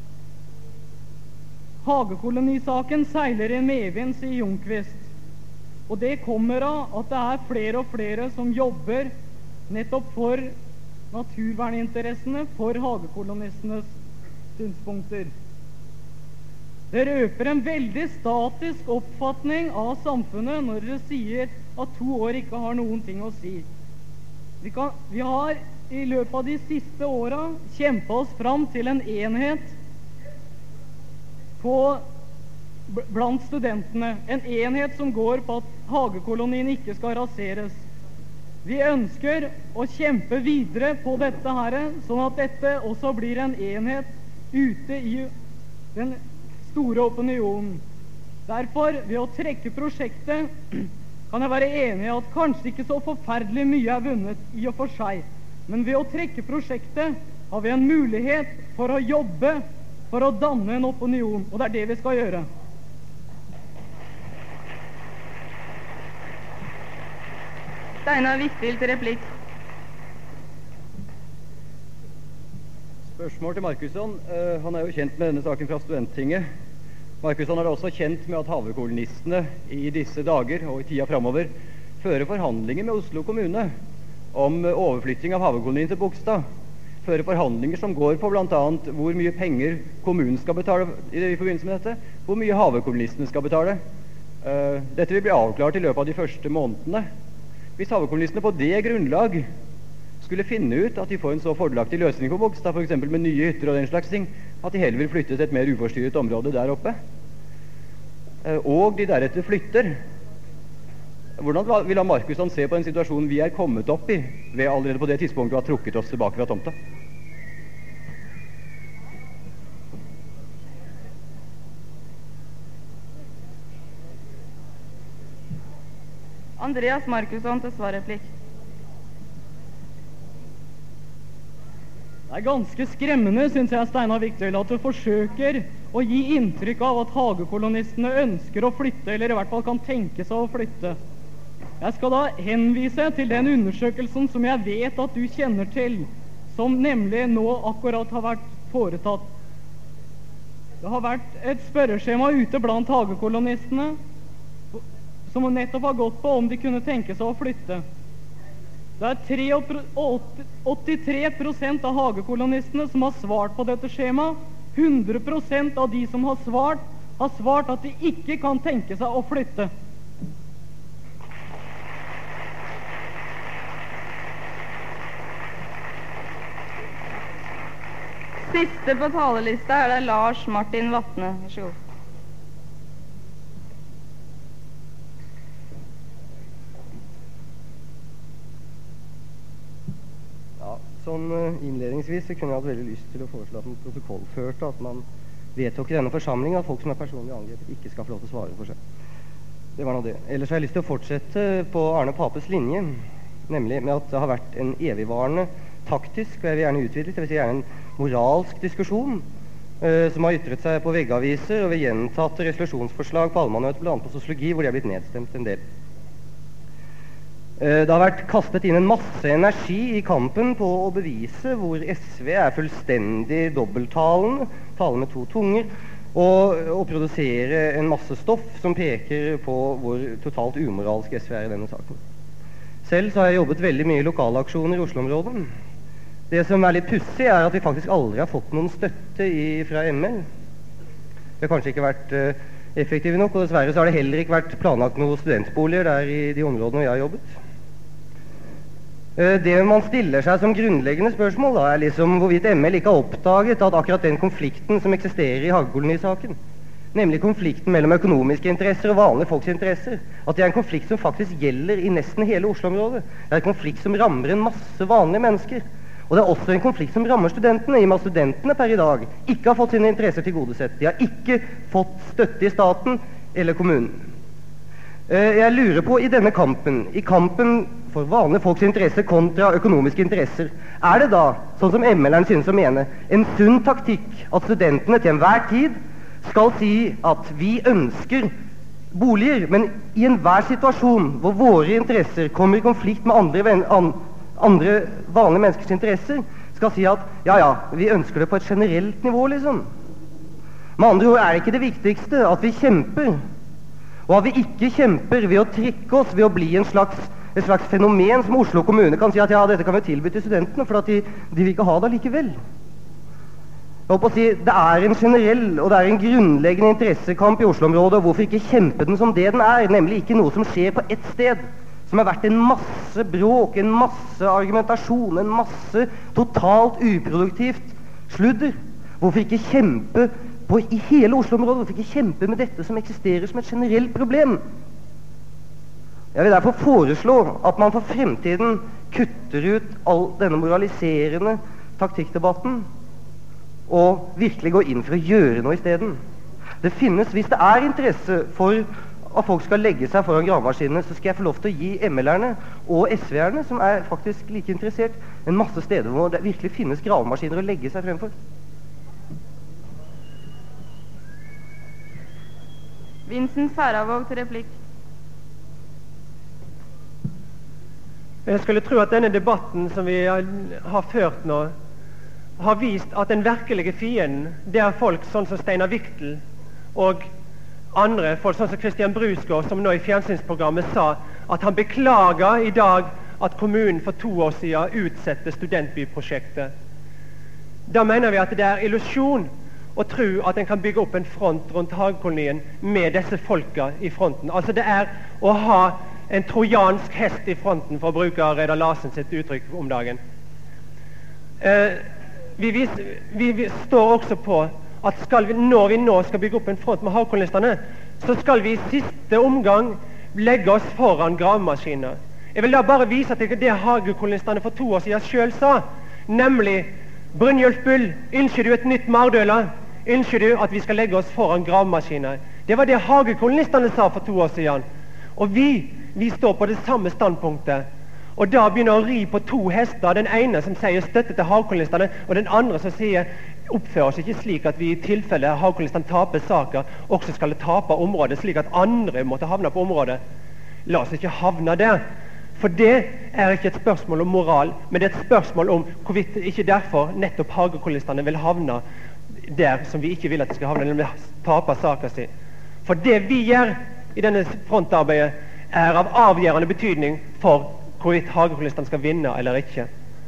Hagekolonisaken seiler i medvind, sier Ljungqvist. Og det kommer av at det er flere og flere som jobber nettopp for naturverninteressene, for hagekolonistenes synspunkter. Det røper en veldig statisk oppfatning av samfunnet når dere sier at 2 år ikke har noen ting å si. Vi har i løpet av de siste åra kjempet oss fram til en enhet blant studentene. En enhet som går på at hagekolonien ikke skal raseres. Vi ønsker å kjempe videre på dette her, sånn at dette også blir en enhet ute i den store opinionen. Derfor, ved å trekke prosjektet, kan jeg være enig i at kanskje ikke så forferdelig mye er vunnet i og for seg. Men ved å trekke prosjektet har vi en mulighet for å jobbe, for å danne en opinion, og det er det vi skal gjøre. Steinar Vigtil til replikk. Spørsmål til Markusson. Han er jo kjent med denne saken fra Studenttinget. Markusson er også kjent med at havekolonistene i disse dager og i tida framover fører forhandlinger med Oslo kommune om overflytting av havekolonien til Bogstad. Fører forhandlinger som går på blant annet hvor mye penger kommunen skal betale i forbindelse med dette, hvor mye havekolonistene skal betale. Dette vil bli avklart i løpet av de første månedene. Hvis havekolonistene på det grunnlag skulle finne ut at de får en så fordelaktig løsning på Bogstad, for eksempel med nye hytter og den slags ting, at de heller vil flytte til et mer uforstyrret område der oppe, og de deretter flytter. Hvordan vil Markusson se på en situasjon vi er kommet opp i ved allerede på det tidspunktet vi har trukket oss tilbake fra tomta? Andreas Markusson til svarreplikk. Det er ganske skremmende, synes jeg, Steinar Viktøl, at du forsøker å gi inntrykk av at hagekolonistene ønsker å flytte, eller i hvert fall kan tenke seg å flytte. Jeg skal da henvise til den undersøkelsen som jeg vet at du kjenner til, som nemlig nå akkurat har vært foretatt. Det har vært et spørreskjema ute blant hagekolonistene, som nettopp har gått på om de kunne tenke seg å flytte. Det er 83% av hagekolonistene som har svart på dette skjemaet. 100% av de som har svart at de ikke kan tenke seg å flytte. Siste på talerlista er det Lars Martin Vatne. Vær så god. Sånn innledningsvis så kunne jeg hatt veldig lyst til å foreslå at man protokollførte at man vedtok i denne forsamlingen at folk som er personlig angrepet ikke skal få lov til å svare for seg. Det var nå det. Ellers har jeg lyst til å fortsette på Arne Papes linje, nemlig med at det har vært en evigvarende taktisk, og jeg vil gjerne utvide, det vil si gjerne en moralsk diskusjon som har ytret seg på veggaviser og ved gjentatte resolusjonsforslag på allmannmøtet, blant annet på sosiologi, hvor de har blitt nedstemt en del. Det har vært kastet inn en masse energi i kampen på å bevise hvor SV er fullstendig dobbelttalende, taler med to tunger, og produsere en masse stoff som peker på hvor totalt umoralsk SV er i denne saken. Selv så har jeg jobbet veldig mye i lokalaksjoner i Oslo-området. Det som er litt pussig er at vi faktisk aldri har fått noen støtte fra ML. Det har kanskje ikke vært effektive nok, og dessverre så har det heller ikke vært planlagt noen studentboliger der i de områdene vi har jobbet. Det man stiller seg som grunnleggende spørsmål da, er liksom hvorvidt ML ikke har oppdaget at akkurat den konflikten som eksisterer i hagekolonisaken, nemlig konflikten mellom økonomiske interesser og vanlige folks interesser, at det er en konflikt som faktisk gjelder i nesten hele Oslo-området. Det er en konflikt som rammer en masse vanlige mennesker. Og det er også en konflikt som rammer studentene, i og med at studentene per i dag ikke har fått sine interesser tilgodesett. De har ikke fått støtte i staten eller kommunen. Jeg lurer på i denne kampen, i kampen for vanlige folks interesser kontra økonomiske interesser, er det da, sånn som ML-eren synes å mene, en sunn taktikk at studentene til enhver tid skal si at vi ønsker boliger, men i enhver situasjon hvor våre interesser kommer i konflikt med andre vanlige menneskers interesser, skal si at ja, vi ønsker det på et generelt nivå, liksom. Med andre ord er det ikke det viktigste at vi kjemper, og at vi ikke kjemper ved å trekke oss, ved å bli et slags fenomen som Oslo kommune kan si at ja, dette kan vi tilby til studentene, for at de vil ikke ha det likevel. Jeg håper å si, det er en generell, og det er en grunnleggende interessekamp i Oslo-området, og hvorfor ikke kjempe den som det den er, nemlig ikke noe som skjer på ett sted, som har vært en masse bråk, en masse argumentasjon, en masse totalt uproduktivt sludder. Hvorfor ikke kjempe i hele Oslo-området, hvorfor ikke kjempe med dette som eksisterer som et generelt problem? Jeg vil derfor foreslå at man for fremtiden kutter ut all denne moraliserende taktikkdebatten og virkelig går inn for å gjøre noe i stedet. Det finnes, hvis det er interesse for at folk skal legge seg foran gravemaskinene, så skal jeg få lov til å gi ML-erne og SV-erne, som er faktisk like interessert, en masse steder hvor det virkelig finnes gravemaskiner å legge seg fremfor. Vincent Færavåg til replikk. Jeg skulle tro at denne debatten som vi har ført nå, har vist at den virkelige fienden, det er folk sånn som Steinar Viktøl og andre, folk sånn som Christian Brusgaard, som nå i fjernsynsprogrammet sa at han beklager i dag at kommunen for 2 år siden utsetter studentbyprosjektet. Da mener vi at det er illusjon å tro at en kan bygge opp en front rundt hagekolonien med disse folka i fronten. Altså det er å ha en trojansk hest i fronten, for å bruke Reidar Larsen sitt uttrykk om dagen. vi står også på at når vi nå skal bygge opp en front med havkolonistene, så skal vi i siste omgang legge oss foran gravemaskiner. Jeg vil da bare vise til det hagekolonistene for 2 år siden selv sa, nemlig Brynjulf Bull, ønsker du et nytt Mardøla? Ønsker du at vi skal legge oss foran gravemaskiner? Det var det hagekolonistene sa for 2 år siden. Og vi står på det samme standpunktet. Og da begynner å ri på 2 hester, den ene som sier støtte til havkolonistene, og den andre som sier oppfører oss ikke slik at vi i tilfelle havkolonistene taper saker, også skal tape området, slik at andre måtte havne på området. La oss ikke havne der. For det er ikke et spørsmål om moral, men det er et spørsmål om hvorvidt ikke derfor nettopp hagekolonistene vil havne der som vi ikke vil at de skal havne, nemlig tape saker sin. For det vi gjør i denne frontarbeidet er av avgjørende betydning for hvorvidt hagekolonistene skal vinne eller ikke.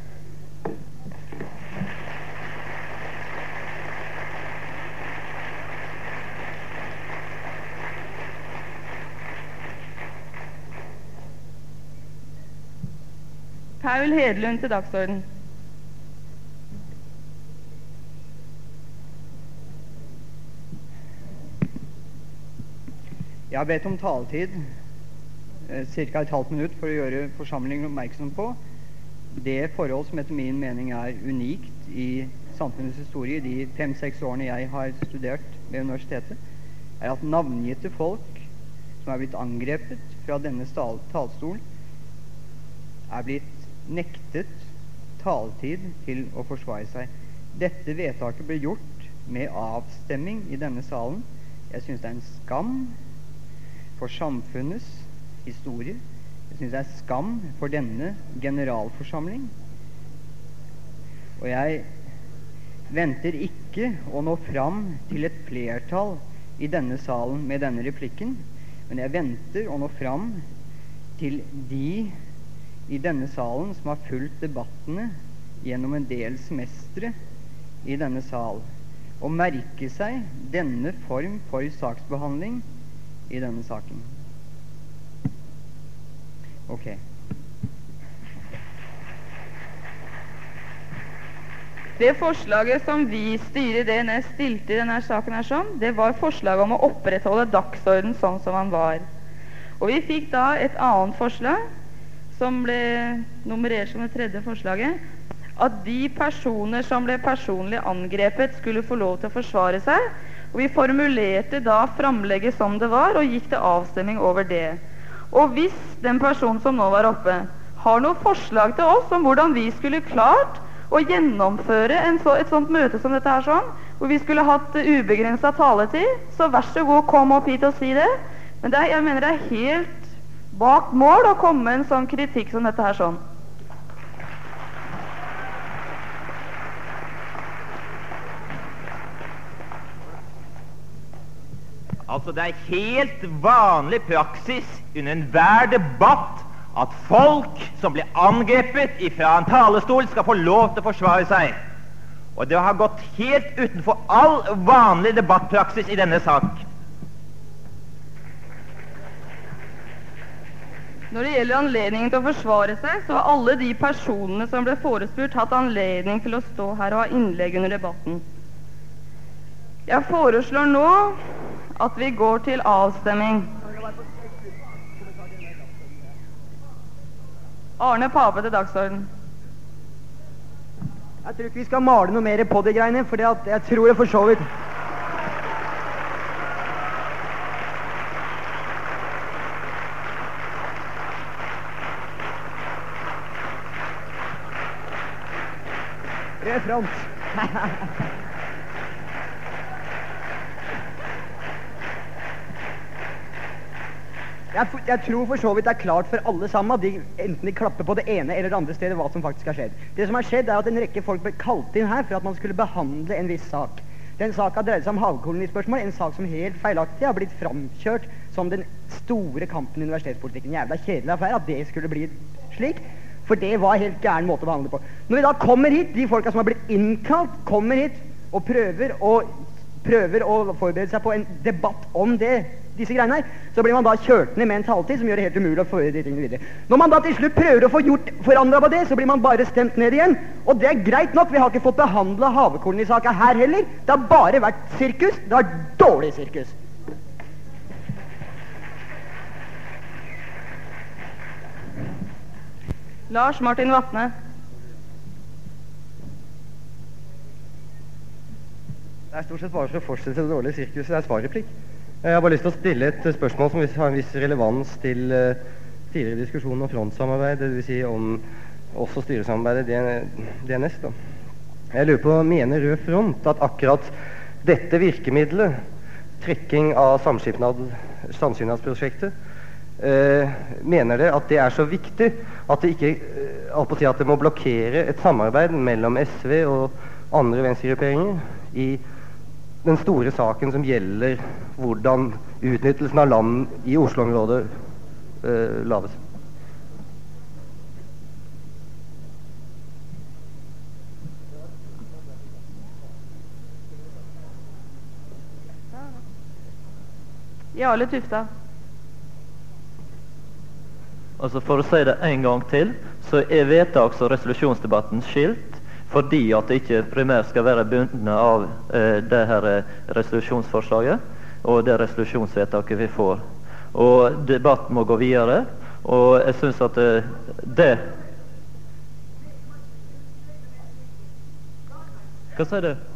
Paul Hedlund til dagsorden. Jeg har bedt om taletid, cirka et halvt minutt, for å gjøre forsamlingen oppmerksom på det forhold som etter min mening er unikt i samfunnets historie de 5-6 årene jeg har studert ved universitetet, er at navngitte folk som er blitt angrepet fra denne talerstolen, er blitt nektet taletid til å forsvare seg. Dette vedtaket ble gjort med avstemming i denne salen. Jeg synes det er en skam for samfunnets historie. Jeg synes det er skam for denne generalforsamling. Og jeg venter ikke å nå fram til et flertall i denne salen med denne replikken, men jeg venter å nå fram til de i denne salen som har fulgt debattene gjennom en del semestre i denne sal, og merke seg denne form for saksbehandling i denne saken. Ok. Det forslaget som vi styrer DNS stilte i denne saken her sånn, det var forslaget om å opprettholde dagsorden sånn som han var. Og vi fikk da et annet forslag som ble nummerert som det 3. forslaget, at de personer som ble personlig angrepet skulle få lov til å forsvare seg, og vi formulerte da framlegget som det var, og gikk til avstemning over det. Og hvis den personen som nå var oppe, har noe forslag til oss om hvordan vi skulle klart å gjennomføre et sånt møte som dette her sånn, hvor vi skulle hatt ubegrenset taletid, så vær så god, kom opp hit og si det. Men jeg mener det er helt bak mål å komme med en sånn kritikk som dette her sånn. Altså, det er helt vanlig praksis under enhver debatt at folk som blir angrepet fra en talerstol skal få lov til å forsvare seg. Og det har gått helt utenfor all vanlig debattpraksis i denne sak. Når det gjelder anledningen til å forsvare seg, så har alle de personene som ble forespurt hatt anledning til å stå her og ha innlegg under debatten. Jeg foreslår nå at vi går til avstemming. Arne Pape til dagsorden. Jeg tror ikke vi skal male noe mer på de greiene, for jeg tror det for så vidt. Rød front. Jeg tror for så vidt det er klart for alle sammen, enten de klapper på det ene eller det andre stedet, hva som faktisk har skjedd. Det som har skjedd, er at en rekke folk ble kalt inn her for at man skulle behandle en viss sak. Den saken dreide seg om havkolonispørsmål, en sak som helt feilaktig har blitt framkjørt som den store kampen i universitetspolitikken. Jævla kjedelig affære at det skulle bli slik, for det var helt gæren måte å behandle på. Når vi da kommer hit, de folka som har blitt innkalt, kommer hit og prøver å forberede seg på en debatt om det disse greiene her, så blir man da kjørt ned med en taletid som gjør det helt umulig å føre de tingene videre. Når man da til slutt prøver å få forandra på det, så blir man bare stemt ned igjen. Og det er greit nok, vi har ikke fått behandla havkolonisaken her heller. Det har bare vært sirkus. Det har vært dårlig sirkus. Lars Martin Vatne. Det er stort sett bare for å fortsette det dårlige sirkuset. Det er svarreplikk. Jeg har bare lyst til å stille et spørsmål som har en viss relevans til tidligere diskusjon om frontsamarbeid, det vil si om også styresamarbeidet DNS. Da. Jeg lurer på, mener Rød Front at akkurat dette virkemidlet, trekking av samskipnadsprosjektet, mener det at det er så viktig at det ikke at det må blokkere et samarbeid mellom SV og andre venstregrupperinger i den store saken som gjelder hvordan utnyttelsen av land i Oslo-området laves? Jarle Tufta. Altså For å si det en gang til, så er vedtaks- og resolusjonsdebatten skilt fordi at det ikke primært skal være bundet av det her resolusjonsforslaget og det resolusjonsvedtaket vi får. Og debatten må gå videre, og jeg synes at det Hva sier du?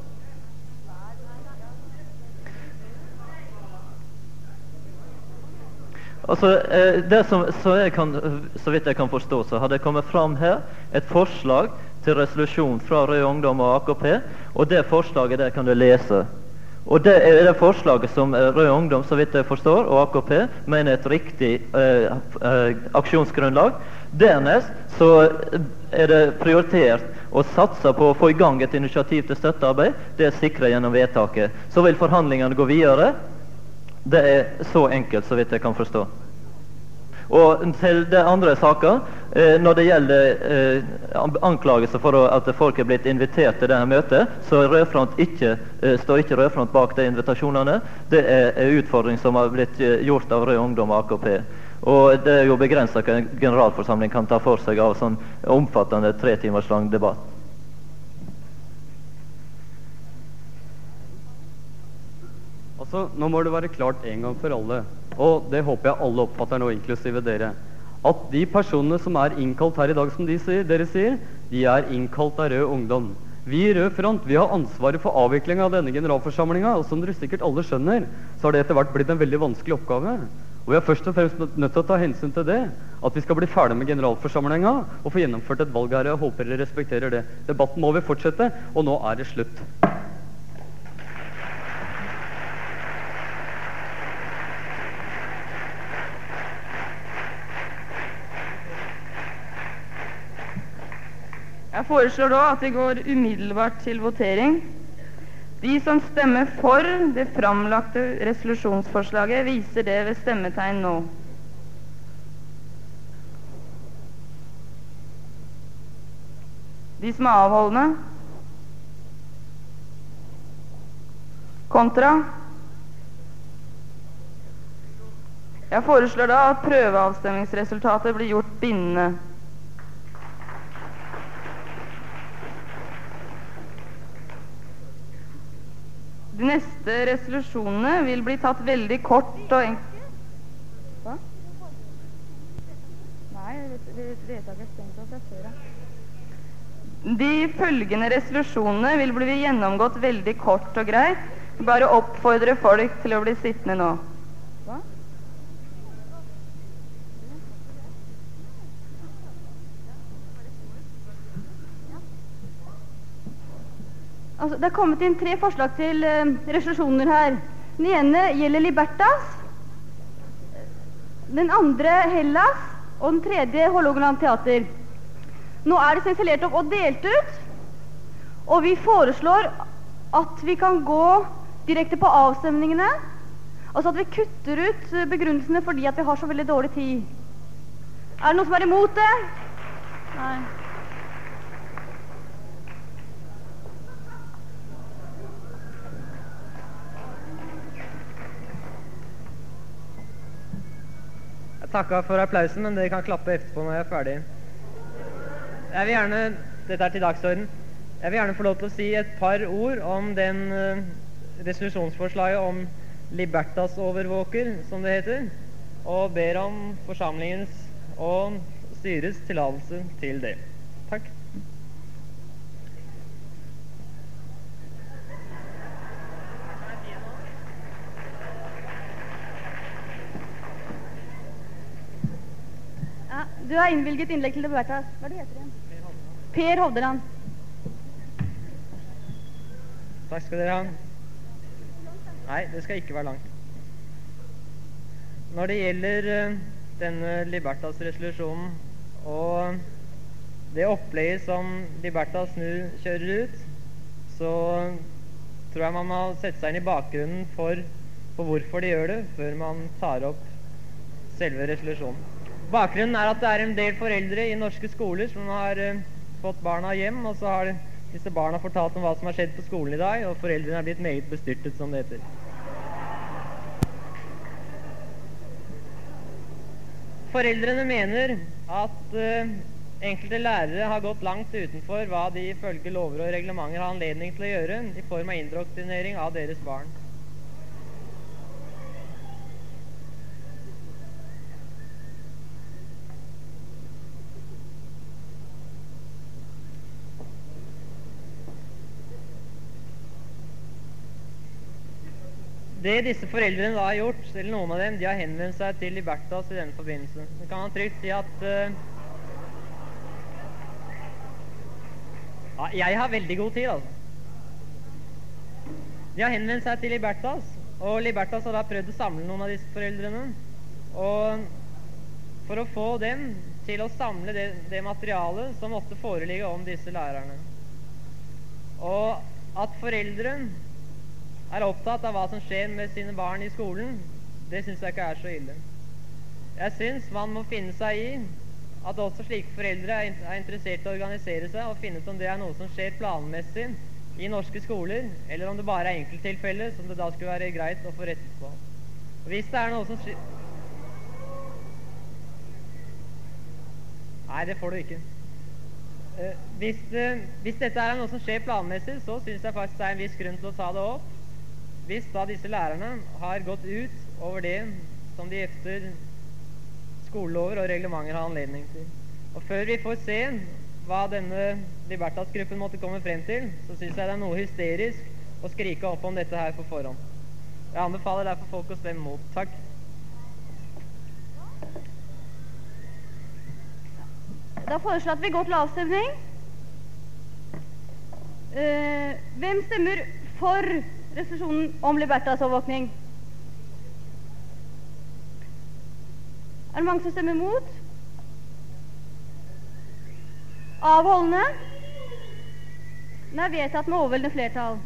Altså, det som så vidt jeg kan forstå, så har det kommet fram her et forslag til resolusjon fra Rød Ungdom og AKP, og det forslaget der kan du lese. Og det er det forslaget som Rød Ungdom, så vidt jeg forstår, og AKP mener et riktig aksjonsgrunnlag. Dernest så er det prioritert å satse på å få i gang et initiativ til støttearbeid. Det er sikret gjennom vedtaket. Så vil forhandlingene gå videre. Det er så enkelt, så vidt jeg kan forstå. Og til det andre saker, når det gjelder anklagelser for at folk er blitt invitert til dette møtet, så står ikke Rød Front bak de invitasjonene. Det er en utfordring som har blitt gjort av Rød Ungdom og AKP. Og det er jo begrenset hva en generalforsamling kan ta for seg av sånn omfattende 3 timers lang debatt. Altså, nå må det være klart en gang for alle, og det håper jeg alle oppfatter nå, inklusive dere, at de personene som er innkalt her i dag, som dere sier, de er innkalt av Rød Ungdom. Vi i Rød Front, vi har ansvaret for avvikling av denne generalforsamlingen, og som dere sikkert alle skjønner, så har det etter hvert blitt en veldig vanskelig oppgave. Og vi er først og fremst nødt til å ta hensyn til det, at vi skal bli ferdig med generalforsamlingen og få gjennomført et valg her. Jeg håper dere respekterer det. Debatten må vi fortsette, og nå er det slutt. Jeg foreslår da at vi går umiddelbart til votering. De som stemmer for det framlagte resolusjonsforslaget, viser det ved stemmetegn nå. De som er avholdende. Kontra. Jeg foreslår da at prøveavstemningsresultatet blir gjort bindende. De neste resolusjonene vil bli tatt veldig kort og enkelt. Hva? Nei, vedtaket er stengt av fra før. De følgende resolusjonene vil bli gjennomgått veldig kort og greit. Bare oppfordre folk til å bli sittende nå. Hva? Altså, det er kommet inn 3 forslag til resolusjoner her. Den ene gjelder Libertas, den andre Hellas, og den tredje Hålogaland Teater. Nå er det sensilert opp og delt ut, og vi foreslår at vi kan gå direkte på avstemningene, altså at vi kutter ut begrunnelsene fordi at vi har så veldig dårlig tid. Er det noen som er imot det? Nei. Jeg takker for applausen, men dere kan klappe etterpå når jeg er ferdig. Jeg vil gjerne, dette er til dagsorden, jeg vil gjerne få lov til å si et par ord om den resolusjonsforslaget om libertas-overvåker, som det heter, og ber om forsamlingens og styrets tillatelse til det. Takk. Ja, du har innvilget innlegg til Libertas. Hva er det heter igjen? Per Hovdeland. Takk skal dere ha. Nei, det skal ikke være langt. Når det gjelder denne Libertas-resolusjonen og det opplegget som Libertas nå kjører ut, så tror jeg man må sette seg inn i bakgrunnen for hvorfor de gjør det, før man tar opp selve resolusjonen. Bakgrunnen er at det er en del foreldre i norske skoler som har fått barna hjem, og så har disse barna fortalt om hva som har skjedd på skolen i dag, og foreldrene er blitt meget bestyrtet, som det heter. Foreldrene mener at enkelte lærere har gått langt utenfor hva de ifølge lover og reglementer har anledning til å gjøre i form av indoktrinering av deres barn. Det disse foreldrene da har gjort, eller noen av dem, de har henvendt seg til Libertas i denne forbindelse. Det kan man trygt si at ja, jeg har veldig god tid, altså. De har henvendt seg til Libertas, og Libertas har da prøvd å samle noen av disse foreldrene, og for å få dem til å samle det materialet som måtte foreligge om disse lærerne. Og at foreldre er opptatt av hva som skjer med sine barn i skolen, det synes jeg ikke er så ille. Jeg synes man må finne seg i at også slike foreldre er interessert i å organisere seg og finne ut om det er noe som skjer planmessig i norske skoler, eller om det bare er enkelttilfeller som det da skulle være greit å få rettet på. Hvis det er noe som skjer... Nei, det får du ikke. Hvis dette er noe som skjer planmessig, så synes jeg faktisk det er en viss grunn til å ta det opp. Hvis da disse lærerne har gått ut over det som de efter skolelover og reglementer har anledning til. Og før vi får se hva denne Libertas-gruppen måtte komme frem til, så synes jeg det er noe hysterisk å skrike opp om dette her på forhånd. Jeg anbefaler derfor folk å stemme mot. Takk. Da foreslår jeg at vi går til avstemning. Hvem stemmer for resolusjonen om Libertas-overvåkning? Er det mange som stemmer mot? Avholdende? Den er vedtatt med overveldende flertall.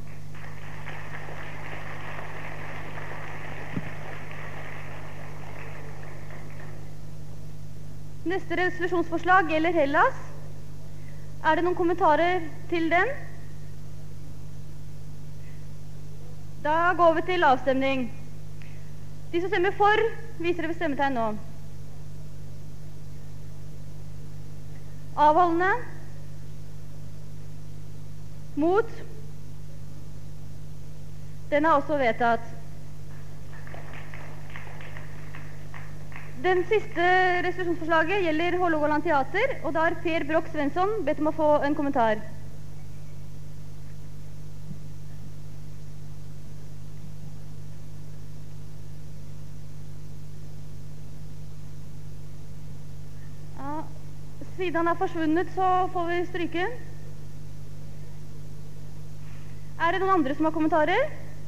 Neste resolusjonsforslag gjelder Hellas. Er det noen kommentarer til den? Da går vi til avstemning. De som stemmer for, viser det ved stemmetegn nå. Avholdende. Mot. Den er også vedtatt. Den siste resolusjonsforslaget gjelder Hålogaland Teater, og da har Per Broch Svensson bedt om å få en kommentar. Siden han er forsvunnet, så får vi stryke. Er det noen andre som har kommentarer?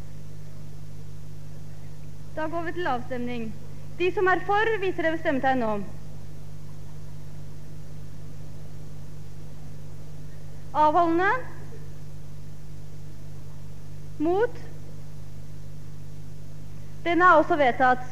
Da går vi til avstemning. De som er for, viser det ved stemmetegn nå. Avholdende. Mot. Den er også vedtatt.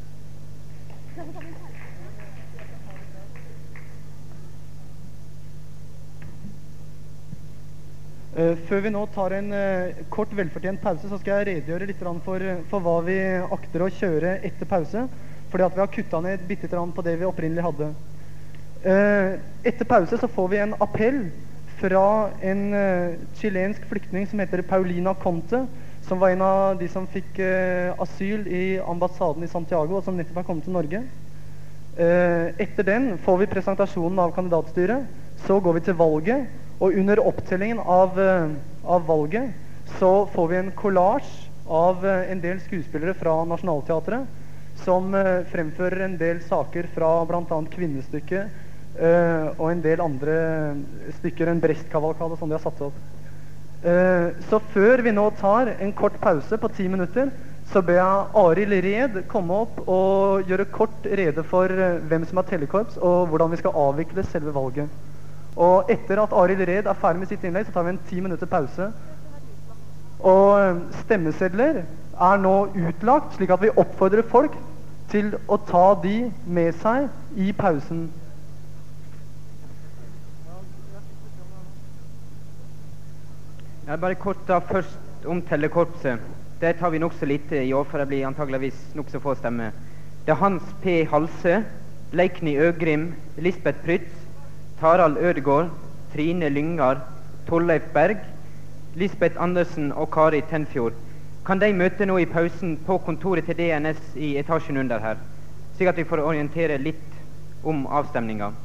Før vi nå tar en kort velfortjent pause, så skal jeg redegjøre litt for hva vi akter å kjøre etter pause. fordi at vi har kuttet ned bitte litt på det vi opprinnelig hadde. Etter pause så får vi en appell fra en chilensk flyktning som heter Paulina Conte, som var en av de som fikk asyl i ambassaden i Santiago, og som nettopp har kommet til Norge. Etter den får vi presentasjonen av kandidatstyret, så går vi til valget, og under opptellingen av valget så får vi en collage av en del skuespillere fra Nationaltheatret, som fremfører en del saker fra blant annet Kvinnestykket, og en del andre stykker, en Brecht-kavalkade som de har satt opp. Så før vi nå tar en kort pause på 10 minutter, så ber jeg Arild Red komme opp og gjøre kort rede for hvem som er tellekorps, og hvordan vi skal avvikle selve valget. Og etter at Arild Red er ferdig med sitt innlegg, så tar vi en 10 minutter pause. Og stemmesedler er nå utlagt, slik at vi oppfordrer folk til å ta de med seg i pausen. Ja, bare kort da først om tellekorpset. Det tar vi nok så lite i år, for det blir antageligvis nok så få stemmer. Det er Hans P. Halse, Leikny Øgrim, Lisbeth Prytz, Tarald Ødegård, Trine Lyngar, Torleif Berg, Lisbeth Andersen og Kari Tenfjord. Kan de møte nå i pausen på kontoret til DNS i etasjen under her, slik at vi får orientere litt om avstemningen.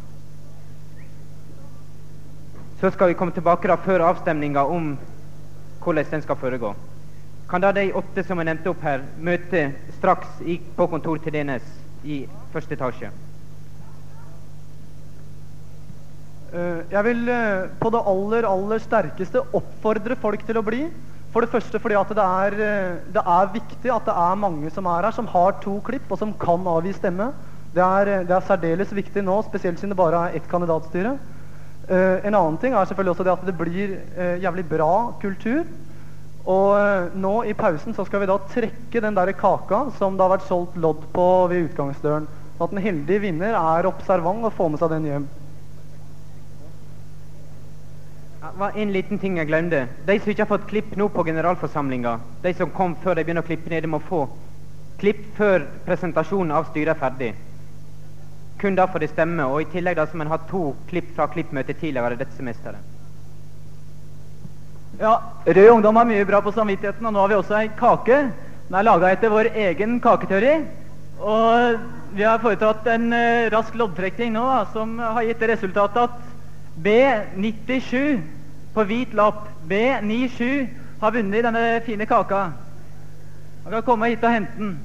Så skal vi komme tilbake da før avstemningen om hvordan den skal foregå. Kan da de 8 som er nevnt opp her møte straks på kontoret til DNS i første etasje? Jeg vil på det aller sterkeste oppfordre folk til å bli. For det første fordi at det er viktig at det er mange som er her, som har 2 klipp, og som kan avgi stemme. Det er særdeles viktig nå, spesielt siden det bare er ett kandidatstyre. En annen ting er selvfølgelig også det at det blir jævlig bra kultur. Og nå i pausen så skal vi da trekke den der kaka som det har vært solgt lodd på ved utgangsdøren. Så at den heldige vinner er observant og får med seg den hjem. Det var en liten ting jeg glemte. De som ikke har fått klipp nå på generalforsamlingen, de som kom før de begynner å klippe ned, de må få klipp før presentasjonen av styret er ferdig. Kun da får de stemme, og i tillegg da som en har 2 klipp fra klippmøtet tidligere dette semesteret. Ja, Rød Ungdom har mye bra på samvittigheten, og nå har vi også en kake. Den er laget etter vår egen kaketeori, og vi har foretatt en rask loddtrekning nå, da, som har gitt det resultatet at B97 på hvit lapp, B97 har vunnet denne fine kaka. Han kan komme hit og hente den.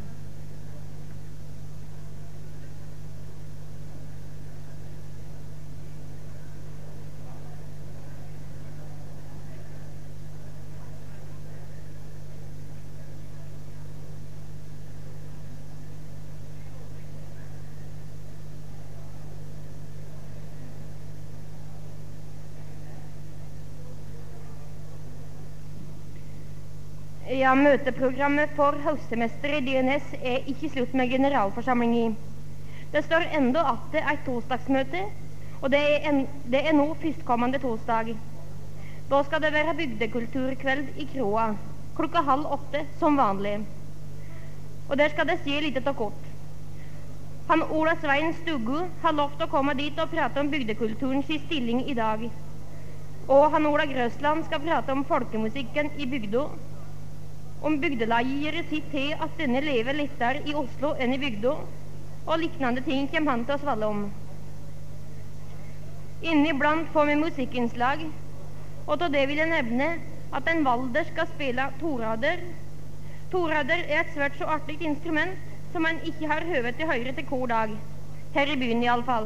Ja, møteprogrammet for høstsemester i DNS er ikke slutt med generalforsamling i. Det står enda at det er et torsdagsmøte, og det er nå førstkommende torsdag. Da skal det være bygdekulturkveld i kroa, 7:30 som vanlig. Og der skal det skje litt og kort. Han Ola Svein Stuggu har lovt å komme dit og prate om bygdekulturens stilling i dag. Og han Ola Grøsland skal prate om folkemusikken i bygda. Om bygdelaget gjør sitt til at denne lever lettere i Oslo enn i bygda, og liknande ting kommer han til å svale om. Inniblant får vi musikkinnslag, og til det vil jeg nevne at en valder skal spille torader. Torader er et svært så artig instrument som man ikke har høvet til høyre til hver dag, her i byen i alle fall.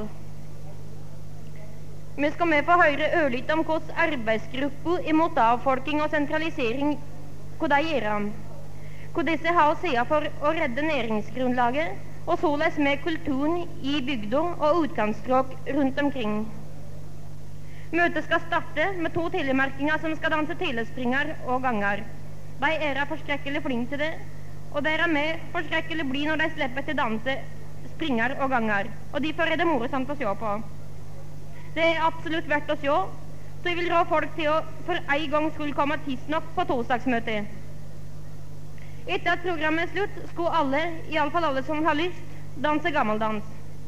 Vi skal med på høyre ørlitt om hvordan arbeidsgrupper imot avfolking og sentralisering hva de gjør, hva disse har å si for å redde næringsgrunnlaget, og således med kulturen i bygda og utgangsstråk rundt omkring. Møtet skal starte med 2 telemarkinger som skal danse telespringer og ganger. De er forskrekkelig flinke til det, og de er med forskrekkelig blid når de slipper til danse springer og ganger, og derfor er det morsomt å se på. Det er absolutt verdt å se, så jeg vil rå folk til å for en gang skulle komme tidsnok på torsdagsmøtet. Etter at programmet er slutt, skulle alle, i alle fall alle som har lyst, danser gammeldans.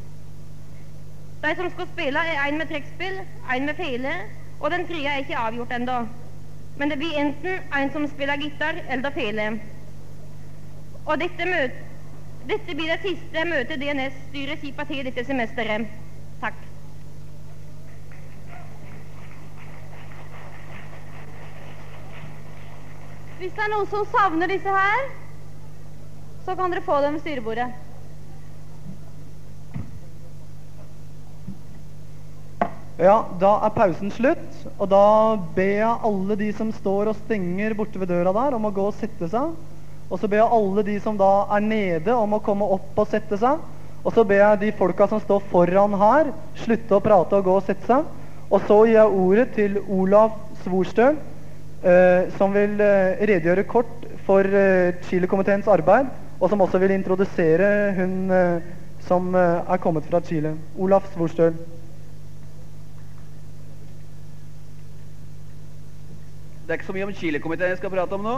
De som skal spille en med trekkspill, en med fele, og den tredje ikke avgjort enda. Men det blir enten en som spiller gitar eller fele. Og dette blir det siste møtet DNS-styret skipper til dette semesteret. Takk. Hvis det noen som savner disse her, så kan dere få dem ved styrebordet. Ja, da pausen slutt, og da ber jeg alle de som står og stenger borte ved døra der, om å gå og sette seg. Og så ber jeg alle de som da nede om å komme opp og sette seg. Og så ber jeg de folka som står foran her, slutte å prate og gå og sette seg. Og så gir jeg ordet til Olaf Svorstøl, som vil redegjøre kort for Chile-komiteens arbeid, og som også vil introdusere hun som kommet fra Chile. Olaf Svorstøl. Det ikke så mye om Chile-komiteen jeg skal prate om nå.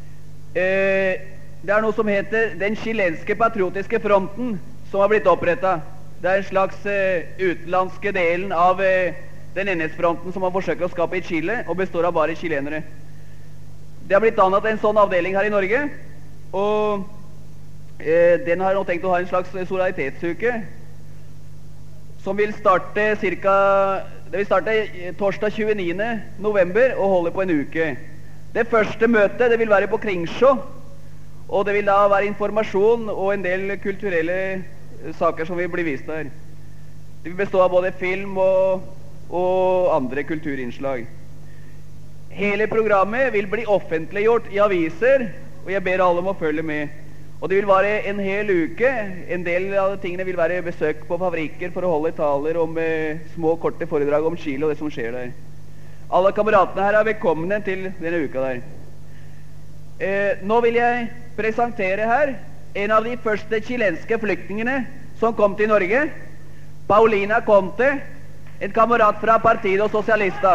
Det noe som heter Den chilenske patriotiske fronten, som har blitt opprettet. Det en slags utenlandske delen av den NS-fronten som man forsøker å skape i Chile, og består av bare chilenere. Det har blitt dannet en sånn avdeling her i Norge, og den har nå tenkt å ha en slags solidaritetsuke, som vil starte Det vil starte torsdag 29. november og holde på en uke. Det første møtet det vil være på Kringsjå, og det vil da være informasjon og en del kulturelle saker som vil bli vist der. Det vil bestå av både film og andre kulturinnslag. Hele programmet vil bli offentliggjort i aviser, og jeg ber alle om å følge med. Og det vil være en hel uke. En del av tingene vil være besøk på fabrikker for å holde taler om små, korte foredrag om Chile og det som skjer der. Alle kameratene her velkomne til denne uka der. Nå vil jeg presentere her en av de første chilenske flyktningene som kom til Norge, Paulina Conte, en kamerat fra Partido Socialista.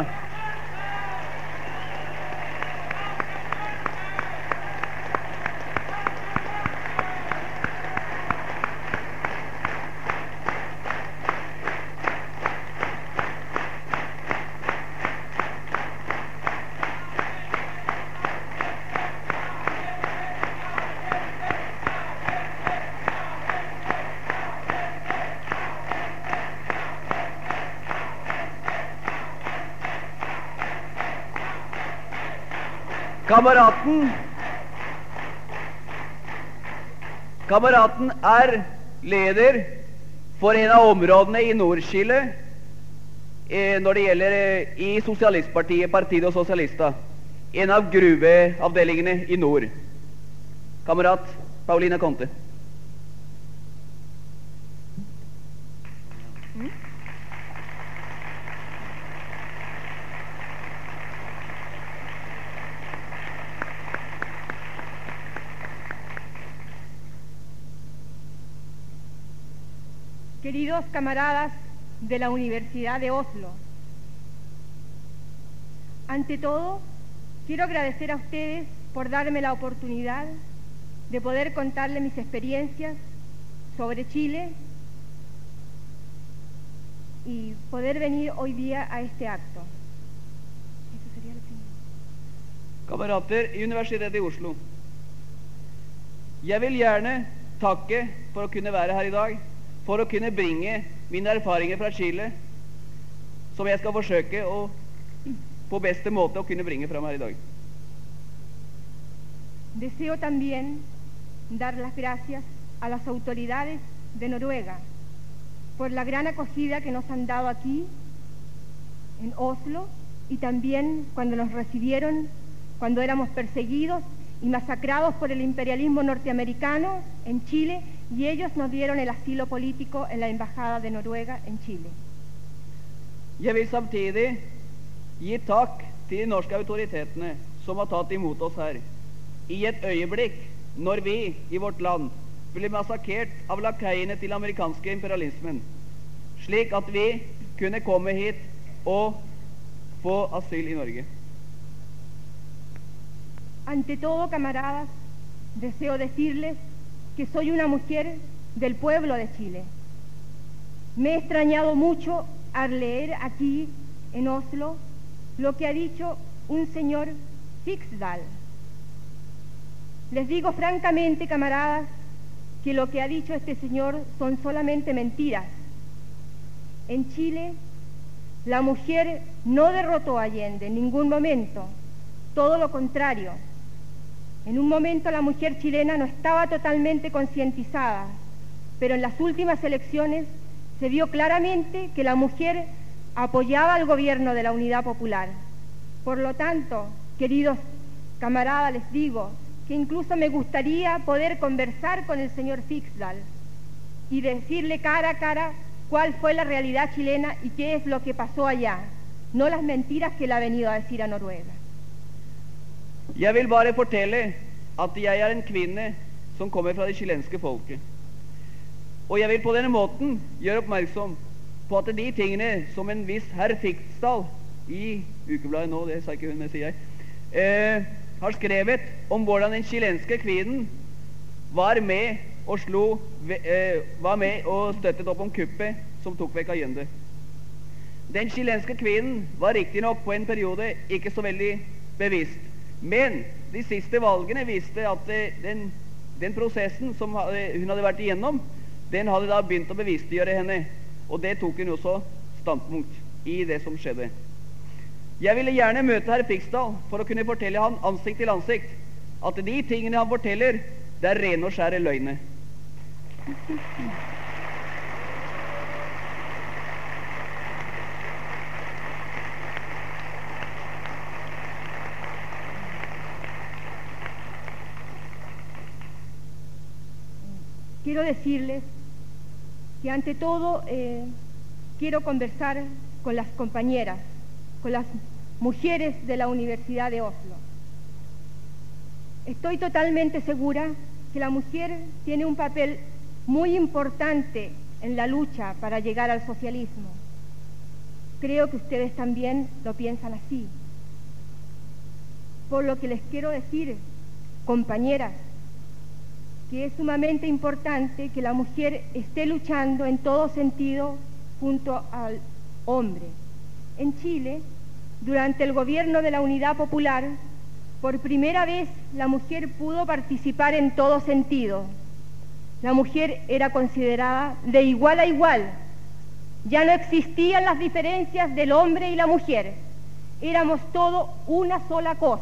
Kameraten leder for en av områdene i Nord-Chile når det gjelder i Sosialistpartiet, Partido Socialista, en av gruveavdelingene i nord. Kamerat Paulina Conte. Queridos camaradas de la Universidad de Oslo, ante todo, quiero agradecer a ustedes por darme la oportunidad de poder contarles mis experiencias sobre Chile y poder venir hoy día a este acto. Eso sería lo primero. Kamerater i Universitetet i Oslo, jeg vil gjerne takke for å kunne være her i dag, for å kunne bringe mine erfaringer fra Chile, som jeg skal forsøke å på beste måte å kunne bringe fram her i dag. Deseo también dar las gracias a las autoridades de Noruega por la gran acogida que nos han dado aquí en Oslo y también cuando nos recibieron cuando éramos perseguidos y masacrados por el imperialismo norteamericano en Chile, y ellos nos dieron el asilo político en la Embajada de Noruega en Chile. Jeg vil samtidig gi takk til de norske autoritetene som har tatt imot oss her, i et øyeblikk når vi i vårt land ble massakrert av lakeiene til amerikanske imperialismen, slik at vi kunne komme hit og få asyl i Norge. Ante todo, camaradas, deseo decirles que soy una mujer del pueblo de Chile. Me he extrañado mucho al leer aquí en Oslo lo que ha dicho un señor Fiksdal. Les digo francamente, camaradas, que lo que ha dicho este señor son solamente mentiras. En Chile, la mujer no derrotó a Allende en ningún momento, todo lo contrario. En un momento la mujer chilena no estaba totalmente concientizada, pero en las últimas elecciones se vio claramente que la mujer apoyaba al gobierno de la Unidad Popular. Por lo tanto, queridos camaradas, les digo que incluso me gustaría poder conversar con el señor Fiksdal y decirle cara a cara cuál fue la realidad chilena y qué es lo que pasó allá, no las mentiras que él ha venido a decir a Noruega. Jeg vil bare fortelle at jeg er en kvinne som kommer fra det chilenske folket. Og jeg vil på denne måten gjøre oppmerksom på at de tingene som en viss herr Fiksdal i ukebladet nå, det sa ikke hun, det sier jeg, har skrevet om hvordan den chilenske kvinnen var med og støttet opp om kuppet som tok vekk Allende. Den chilenske kvinnen var riktignok på en periode ikke så veldig bevisst, men de siste valgene viste at den prosessen som hun hadde vært igjennom, den hadde da begynt å bevisstgjøre henne, og det tok hun også standpunkt i det som skjedde. Jeg ville gjerne møte herr Fiksdal for å kunne fortelle han ansikt til ansikt at de tingene han forteller, det er rene og skjære løgne. Quiero decirles que ante todo quiero conversar con las compañeras, con las mujeres de la Universidad de Oslo. Estoy totalmente segura que la mujer tiene un papel muy importante en la lucha para llegar al socialismo. Creo que ustedes también lo piensan así. Por lo que les quiero decir, compañeras, que es sumamente importante que la mujer esté luchando en todo sentido junto al hombre. En Chile, durante el gobierno de la Unidad Popular, por primera vez la mujer pudo participar en todo sentido. La mujer era considerada de igual a igual. Ya no existían las diferencias del hombre y la mujer. Éramos todo una sola cosa.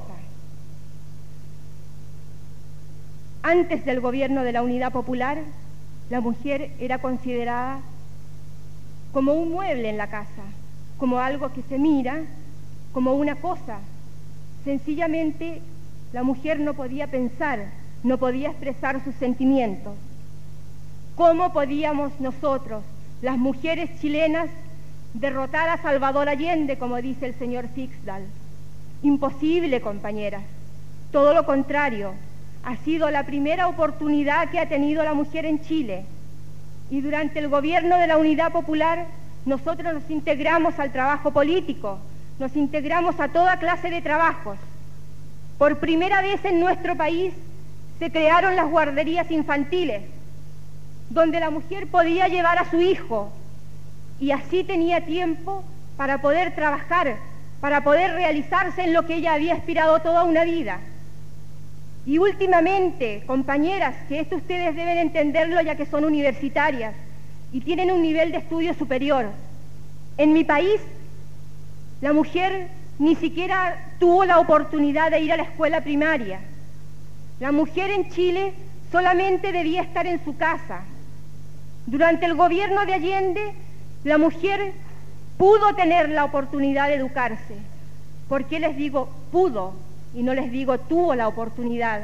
Antes del gobierno de la Unidad Popular, la mujer era considerada como un mueble en la casa, como algo que se mira, como una cosa. Sencillamente, la mujer no podía pensar, no podía expresar sus sentimientos. ¿Cómo podíamos nosotros, las mujeres chilenas, derrotar a Salvador Allende, como dice el señor Fiksdal? Imposible, compañeras. Todo lo contrario. Ha sido la primera oportunidad que ha tenido la mujer en Chile. Y durante el gobierno de la Unidad Popular, nosotros nos integramos al trabajo político, nos integramos a toda clase de trabajos. Por primera vez en nuestro país se crearon las guarderías infantiles, donde la mujer podía llevar a su hijo y así tenía tiempo para poder trabajar, para poder realizarse en lo que ella había aspirado toda una vida. Y últimamente, compañeras, que esto ustedes deben entenderlo ya que son universitarias y tienen un nivel de estudio superior. En mi país, la mujer ni siquiera tuvo la oportunidad de ir a la escuela primaria. La mujer en Chile solamente debía estar en su casa. Durante el gobierno de Allende, la mujer pudo tener la oportunidad de educarse. ¿Por qué les digo pudo? Y no les digo tuvo la oportunidad,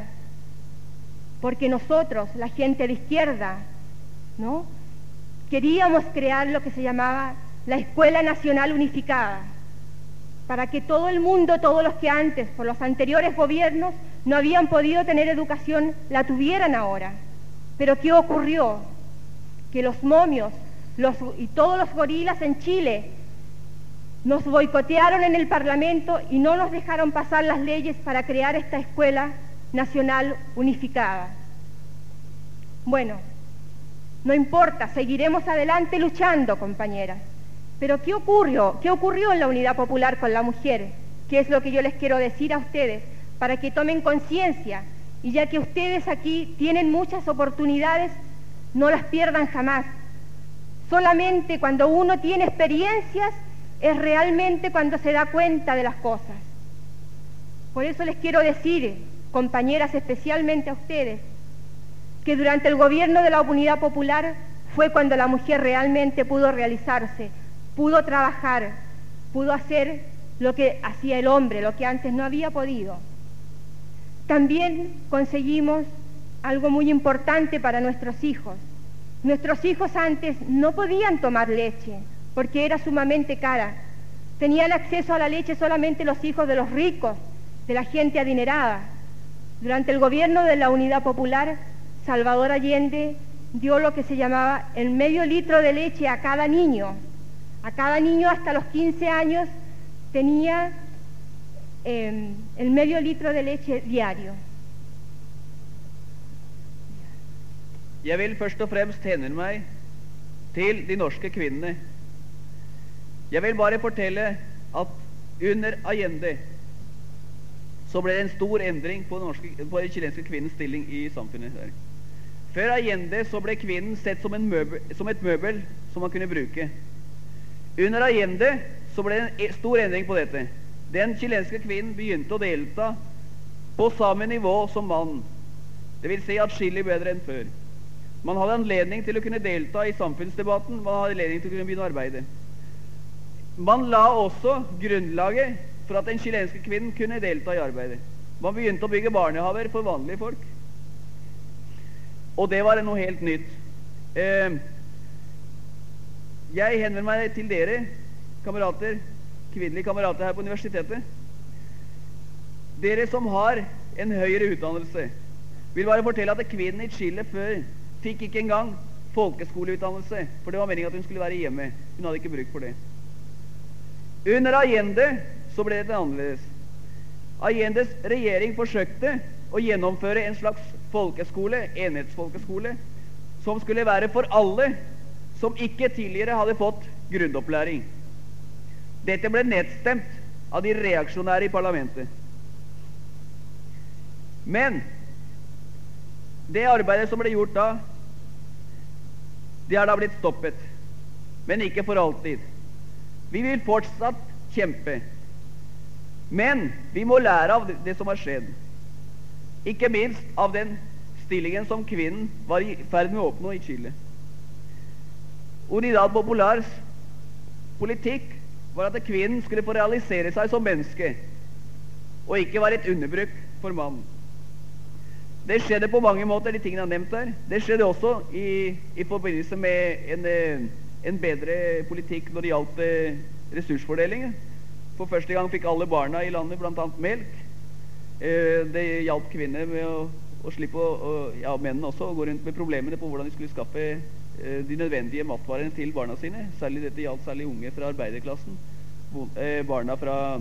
porque nosotros, la gente de izquierda, ¿no?, queríamos crear lo que se llamaba la Escuela Nacional Unificada, para que todo el mundo, todos los que antes, por los anteriores gobiernos, no habían podido tener educación, la tuvieran ahora. Pero ¿qué ocurrió? Que los momios y todos los gorilas en Chile nos boicotearon en el Parlamento y no nos dejaron pasar las leyes para crear esta Escuela Nacional Unificada. Bueno, No importa, seguiremos adelante luchando, compañeras. Pero ¿qué ocurrió? ¿Qué ocurrió en la Unidad Popular con la mujer? ¿Qué es lo que yo les quiero decir a ustedes? Para que tomen conciencia, y ya que ustedes aquí tienen muchas oportunidades, no las pierdan jamás. Solamente cuando uno tiene experiencias es realmente cuando se da cuenta de las cosas. Por eso les quiero decir, compañeras, especialmente a ustedes, que durante el gobierno de la Unidad Popular fue cuando la mujer realmente pudo realizarse, pudo trabajar, pudo hacer lo que hacía el hombre, lo que antes no había podido. También conseguimos algo muy importante para nuestros hijos. Nuestros hijos antes no podían tomar leche porque era sumamente cara. Tenían acceso a la leche solamente los hijos de los ricos, de la gente adinerada. Durante el gobierno de la Unidad Popular, Salvador Allende dio lo que se llamaba el medio litro de leche a cada niño. A cada niño hasta los 15 años tenía el medio litro de leche diario. Jeg vil først og fremst henvende meg til de norske kvinnene. Jeg vil bare fortelle at under Allende så ble det en stor endring på den chilenske kvinnens stilling i samfunnet her. Før Allende så ble kvinnen sett som et møbel som man kunne bruke. Under Allende så ble det en stor endring på dette. Den chilenske kvinnen begynte å delta på samme nivå som mannen. Det vil si atskillig bedre enn før. Man hadde anledning til å kunne delta i samfunnsdebatten, man hadde anledning til å kunne begynne å arbeide. Man la også grunnlaget for at den chilenske kvinnen kunne delta i arbeidet. Man begynte å bygge barnehaver for vanlige folk. Og det var noe helt nytt. Jeg henvender meg til dere, kamerater, kvinnelige kamerater her på universitetet. Dere som har en høyere utdannelse, vil bare fortelle at kvinnen i Chile før fikk ikke engang folkeskoleutdannelse, for det var meningen at hun skulle være hjemme. Hun hadde ikke bruk for det. Under Allende så ble det annerledes. Allendes regjering forsøkte å gjennomføre en slags folkeskole, enhetsfolkeskole, som skulle være for alle som ikke tidligere hadde fått grunnopplæring. Dette ble nedstemt av de reaksjonære i parlamentet. Men det arbeidet som ble gjort da, det har da blitt stoppet, men ikke for alltid. Vi vil fortsatt kjempe, men vi må lære av det som har skjedd. Ikke minst av den stillingen som kvinnen var i ferd med å oppnå i Chile. Unidad Populars politikk var at kvinnen skulle få realisere seg som menneske, og ikke være et underbruk for mannen. Det skjedde på mange måter, de tingene jeg har nevnt her. Det skjedde også i forbindelse med en bedre politikk når det gjaldt ressursfordelingen. For første gang fikk alle barna i landet blant annet melk. Det hjalp kvinner med å slippe ja, mennene også, å gå rundt med problemene på hvordan de skulle skaffe de nødvendige matvarene til barna sine. Særlig dette gjaldt særlig unge fra arbeiderklassen, barna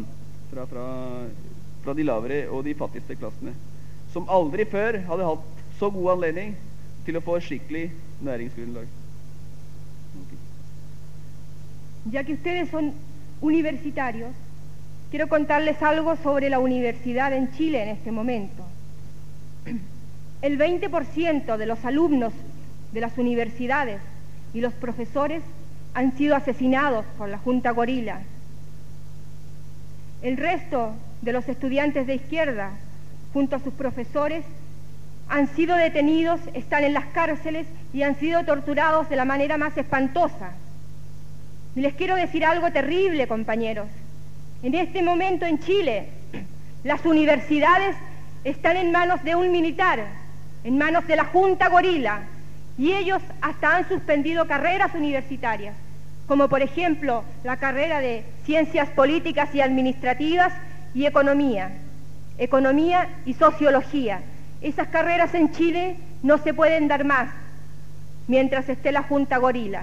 fra de lavere og de fattigste klassene, som aldri før hadde hatt så god anledning til å få skikkelig næringsgrunnlag. Ya que ustedes son universitarios, quiero contarles algo sobre la universidad en Chile en este momento. El 20% de los alumnos de las universidades y los profesores han sido asesinados por la Junta Gorila. El resto de los estudiantes de izquierda, junto a sus profesores, han sido detenidos, están en las cárceles y han sido torturados de la manera más espantosa. Y les quiero decir algo terrible, compañeros. En este momento en Chile, las universidades están en manos de un militar, en manos de la Junta Gorila, y ellos hasta han suspendido carreras universitarias, como por ejemplo la carrera de Ciencias Políticas y Administrativas y Economía y Sociología. Esas carreras en Chile no se pueden dar más mientras esté la Junta Gorila.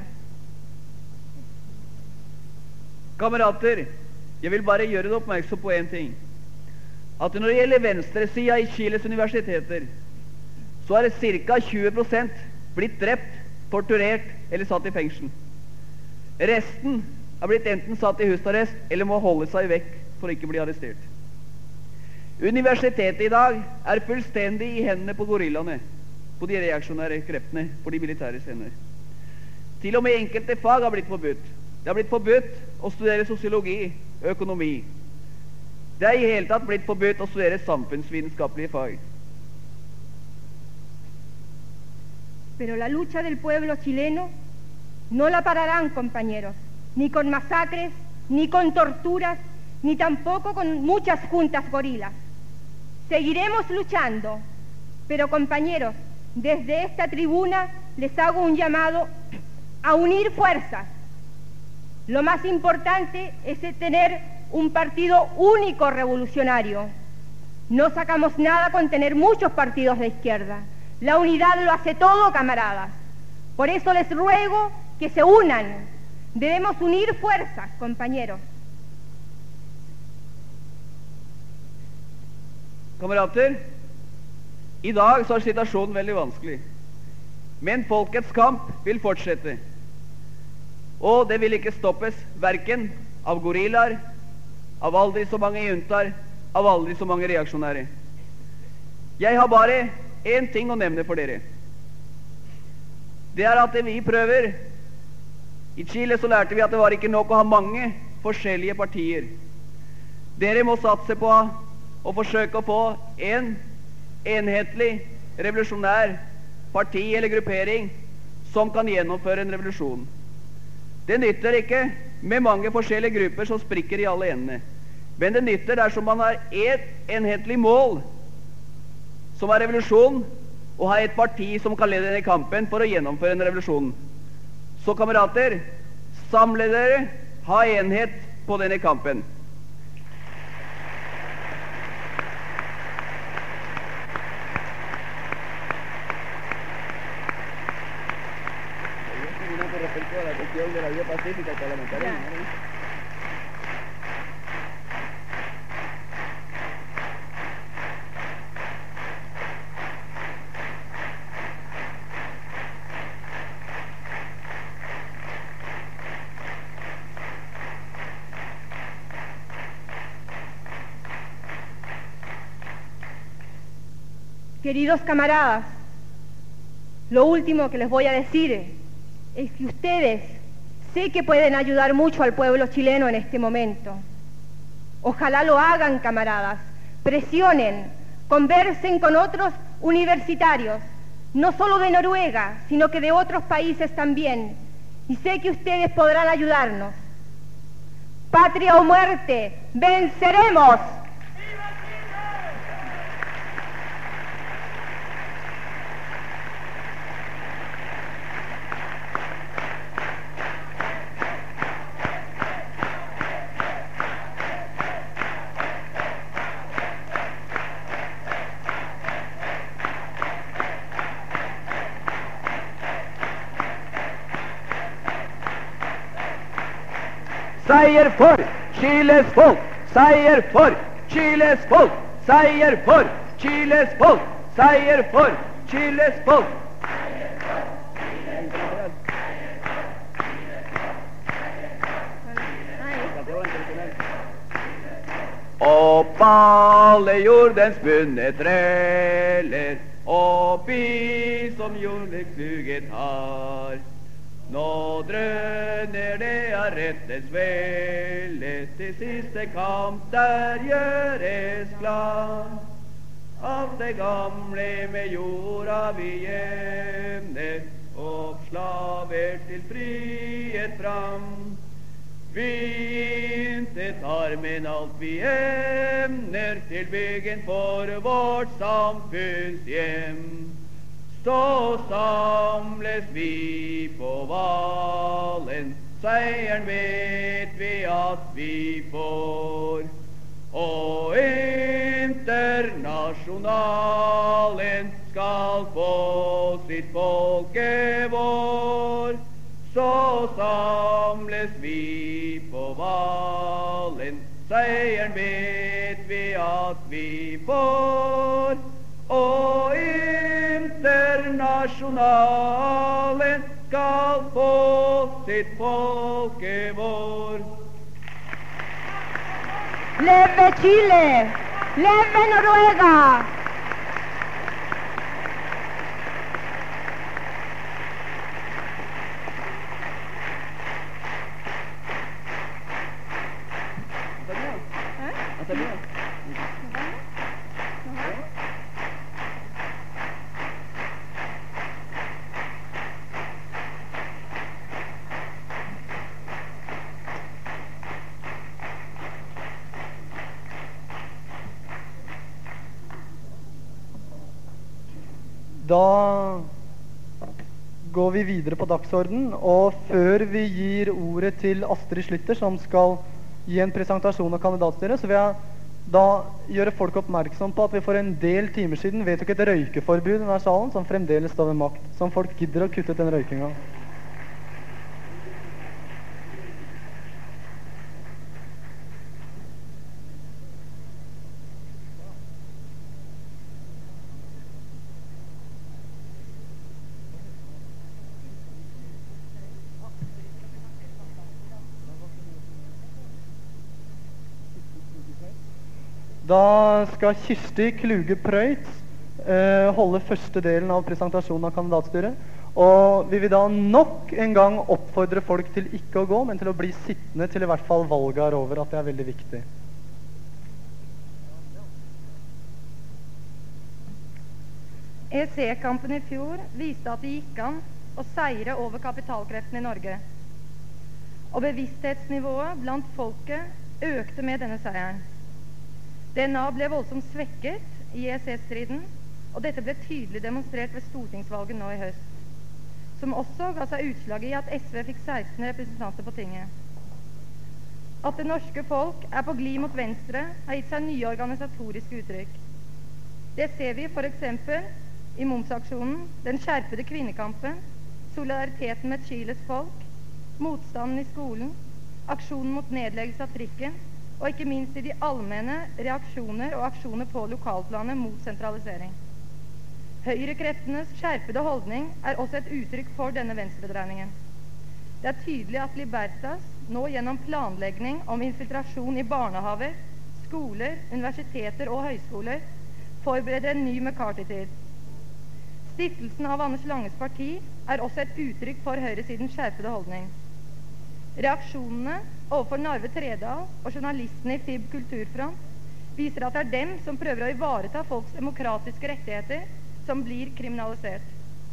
Kamerater, jeg vil bare gjøre det oppmerksom på en ting. At når det gjelder venstresida i Chiles universiteter, så er det ca. 20% blitt drept torturert eller satt i fengsel. Resten er blitt enten satt i husarrest eller må holde seg vekk for å ikke bli arrestert. Universitetet i dag er fullstendig i hendene på gorillaene, på de reaksjonære kreftene, på de militære scener. Til og med enkelte fag har blitt forbudt. Det har blitt forbudt å studere sosiologi, økonomi. Det er i hele tatt blitt forbudt å studere samfunnsvitenskapelige fag. Pero la lucha del pueblo chileno no la pararán, compañeros, ni con masacres, ni con torturas, ni tampoco con muchas juntas gorilas. Seguiremos luchando, pero compañeros, desde esta tribuna les hago un llamado a unir fuerzas. Lo más importante es tener un partido único revolucionario. No sacamos nada con tener muchos partidos de izquierda. La unidad lo hace todo, camaradas. Por eso les ruego que se unan. Debemos unir fuerzas, compañeros. Kamerater, i dag så er situasjonen veldig vanskelig. Men folkets kamp vil fortsette. Og det vil ikke stoppes hverken av gorillaer, av aldri så mange juntaer, av aldri så mange reaksjonære. Jeg har bare en ting å nevne for dere. Det er at vi prøver. I Chile så lærte vi at det var ikke nok å ha mange forskjellige partier. Dere må satse på å forsøke å få en enhetlig, revolusjonær parti eller gruppering som kan gjennomføre en revolusjon. Det nytter ikke med mange forskjellige grupper som sprikker i alle endene. Men det nytter dersom man har et enhetlig mål, som er revolusjon, og har et parti som kan lede denne kampen for å gjennomføre en revolusjon. Så kamerater, samle dere, ha enhet på denne kampen. Respecto a la cuestión de la vía pacífica y parlamentaria. Queridos camaradas, lo último que les voy a decir es que ustedes sé que pueden ayudar mucho al pueblo chileno en este momento. Ojalá lo hagan, camaradas. Presionen, conversen con otros universitarios, no solo de Noruega, sino que de otros países también. Y sé que ustedes podrán ayudarnos. Patria o muerte, venceremos. Seier for Chiles folk! Seier for Chiles folk! Seier for Chiles folk! Seier for Chiles folk! Opp alle jordens bunne treller, opp i som jordleksluget har. Nå drøner det av rettens velde, til siste kamp der gjøres klar. Av det gamle med jorda vi jevner, og slaver til frihet fram. Vi intet har, men alt vi evner, til byggen for vårt samfunns hjem. Så samles vi på valen, seieren vet vi at vi får. Og internasjonalen skal få sitt folkevår. Så samles vi på valen, seieren vet vi at vi får. Og internasjonalen skal få sitt folkevår. Leve Chile! Leve Noruega! Da går vi videre på dagsordenen, og før vi gir ordet til Astrid Slytter, som skal gi en presentasjon av kandidatstyret, så vil jeg da gjøre folk oppmerksom på at vi for en del timer siden vedtok et røykeforbud i denne salen, som fremdeles står ved makt, som folk gidder å kutte ut den røykinga. Da skal Kirsti Kluge Prøyt holde første delen av presentasjonen av kandidatstyret. Og vi vil da nok en gang oppfordre folk til ikke å gå, men til å bli sittende til i hvert fall valget er over, at det er veldig viktig. EEC-kampen i fjor viste at det gikk an å seire over kapitalkreftene i Norge. Og bevissthetsnivået blant folket økte med denne seieren. DNA ble voldsomt svekket i EEC-striden, og dette ble tydelig demonstrert ved stortingsvalget nå i høst, som også ga seg utslag i at SV fikk 16 representanter på tinget. At det norske folk er på glid mot venstre, har gitt seg nye organisatoriske uttrykk. Det ser vi for eksempel i momsaksjonen, den skjerpede kvinnekampen, solidariteten med Chiles folk, motstanden i skolen, aksjonen mot nedleggelse av trikken, og ikke minst i de allmenne reaksjoner og aksjoner på lokalplanet mot sentralisering. Høyrekreftenes skjerpede holdning er også et uttrykk for denne venstredreiningen. Det er tydelig at Libertas nå gjennom planlegging om infiltrasjon i barnehaver, skoler, universiteter og høyskoler forbereder en ny McCarthy-tid. Stiftelsen av Anders Langes parti er også et uttrykk for høyresidens skjerpede holdning. Reaksjonene overfor Narve Tredal og journalistene i FIB Kulturfront viser at det er dem som prøver å ivareta folks demokratiske rettigheter som blir kriminalisert.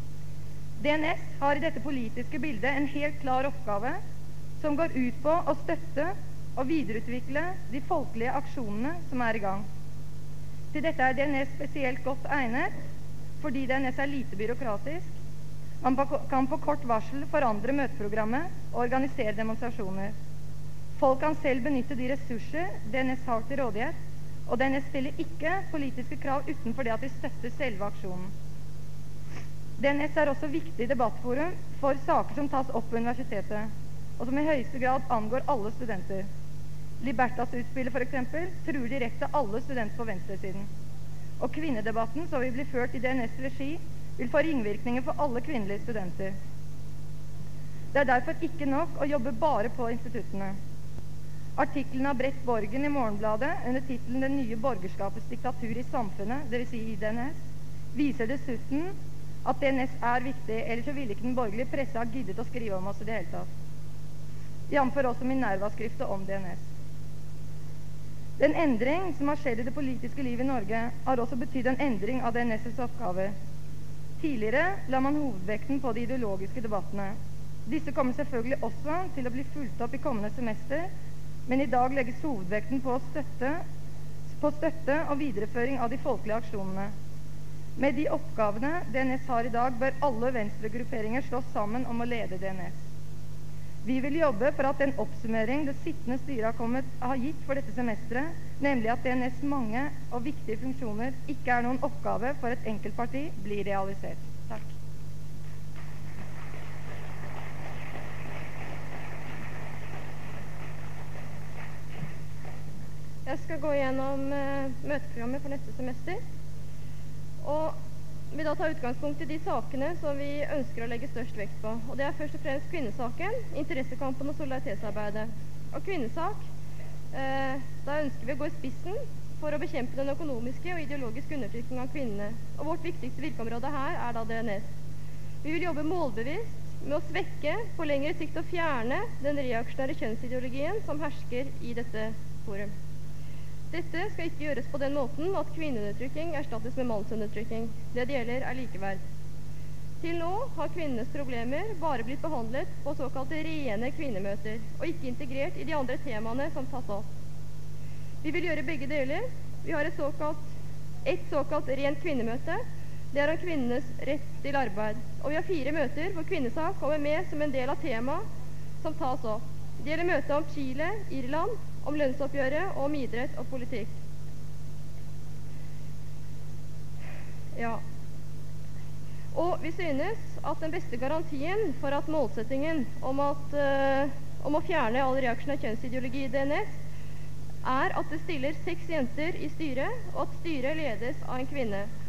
DNS har i dette politiske bildet en helt klar oppgave som går ut på å støtte og videreutvikle de folkelige aksjonene som er i gang. Til dette er DNS spesielt godt egnet fordi DNS er lite byråkratisk. Man kan på kort varsel forandre møteprogrammet og organisere demonstrasjoner. Folk kan selv benytte de ressurser DNS har til rådighet, og DNS stiller ikke politiske krav utenfor det at de støtter selve aksjonen. DNS er også viktig debattforum for saker som tas opp på universitetet, og som i høyeste grad angår alle studenter. Libertas-utspillet for eksempel truer direkte alle studenter på venstresiden. Og kvinnedebatten som vil bli ført i DNS regi, vil få ringvirkninger for alle kvinnelige studenter. Det er derfor ikke nok å jobbe bare på instituttene. Artikkelen av Brett Borgen i Morgenbladet under titelen «Det nye borgerskapets diktatur i samfunnet», det vil si i DNS, viser dessuten at DNS er viktig, ellers så ville ikke den borgerlige presse ha giddet å skrive om oss i det hele tatt. Jamfør også Minerva-skriftet om DNS. Den endring som har skjedd i det politiske livet i Norge, har også betydd en endring av DNS's oppgaver. Tidligere la man hovedvekten på de ideologiske debattene. Disse kommer selvfølgelig også til å bli fulgt opp i kommende semester, men i dag legges hovedvekten på støtte og videreføring av de folkelige aksjonene. Med de oppgavene DNS har i dag, bør alle venstregrupperinger slåss sammen om å lede DNS. Vi vil jobbe for at den oppsummering det sittende styret har gitt for dette semesteret, nemlig at DNS mange og viktige funksjoner ikke er noen oppgave for et enkeltparti, blir realisert. Takk. Jeg skal gå gjennom møteprogrammet for neste semester. Og vil da ta utgangspunkt i de sakene som vi ønsker å legge størst vekt på. Og det er først og fremst kvinnesaken, interessekampen og solidaritetsarbeidet. Og kvinnesak, da ønsker vi å gå i spissen for å bekjempe den økonomiske og ideologiske undertrykkingen av kvinnene. Og vårt viktigste virkeområde her er da DNS. Vi vil jobbe målbevisst med å svekke, på lengre sikt å fjerne, den reaksjonære kjønnsideologien som hersker i dette forum. Dette skal ikke gjøres på den måten at kvinneundertrykking erstattes med mannsundertrykking. Det det gjelder er likeverd. Til nå har kvinnenes problemer bare blitt behandlet på såkalte rene kvinnemøter, og ikke integrert i de andre temaene som tas opp. Vi vil gjøre begge deler. Vi har et såkalt rent kvinnemøte. Det er om kvinnenes rett til arbeid. Og vi har 4 møter hvor kvinnesak kommer med som en del av temaet som tas opp. Det gjelder møte om Chile, Irland, om lønnsoppgjøret og om idrett og politikk. Ja. Og vi synes at den beste garantien for at målsettingen om å fjerne all reaksjonær kjønnsideologi i DNS er at det stiller 6 jenter i styret, og at styret ledes av en kvinne.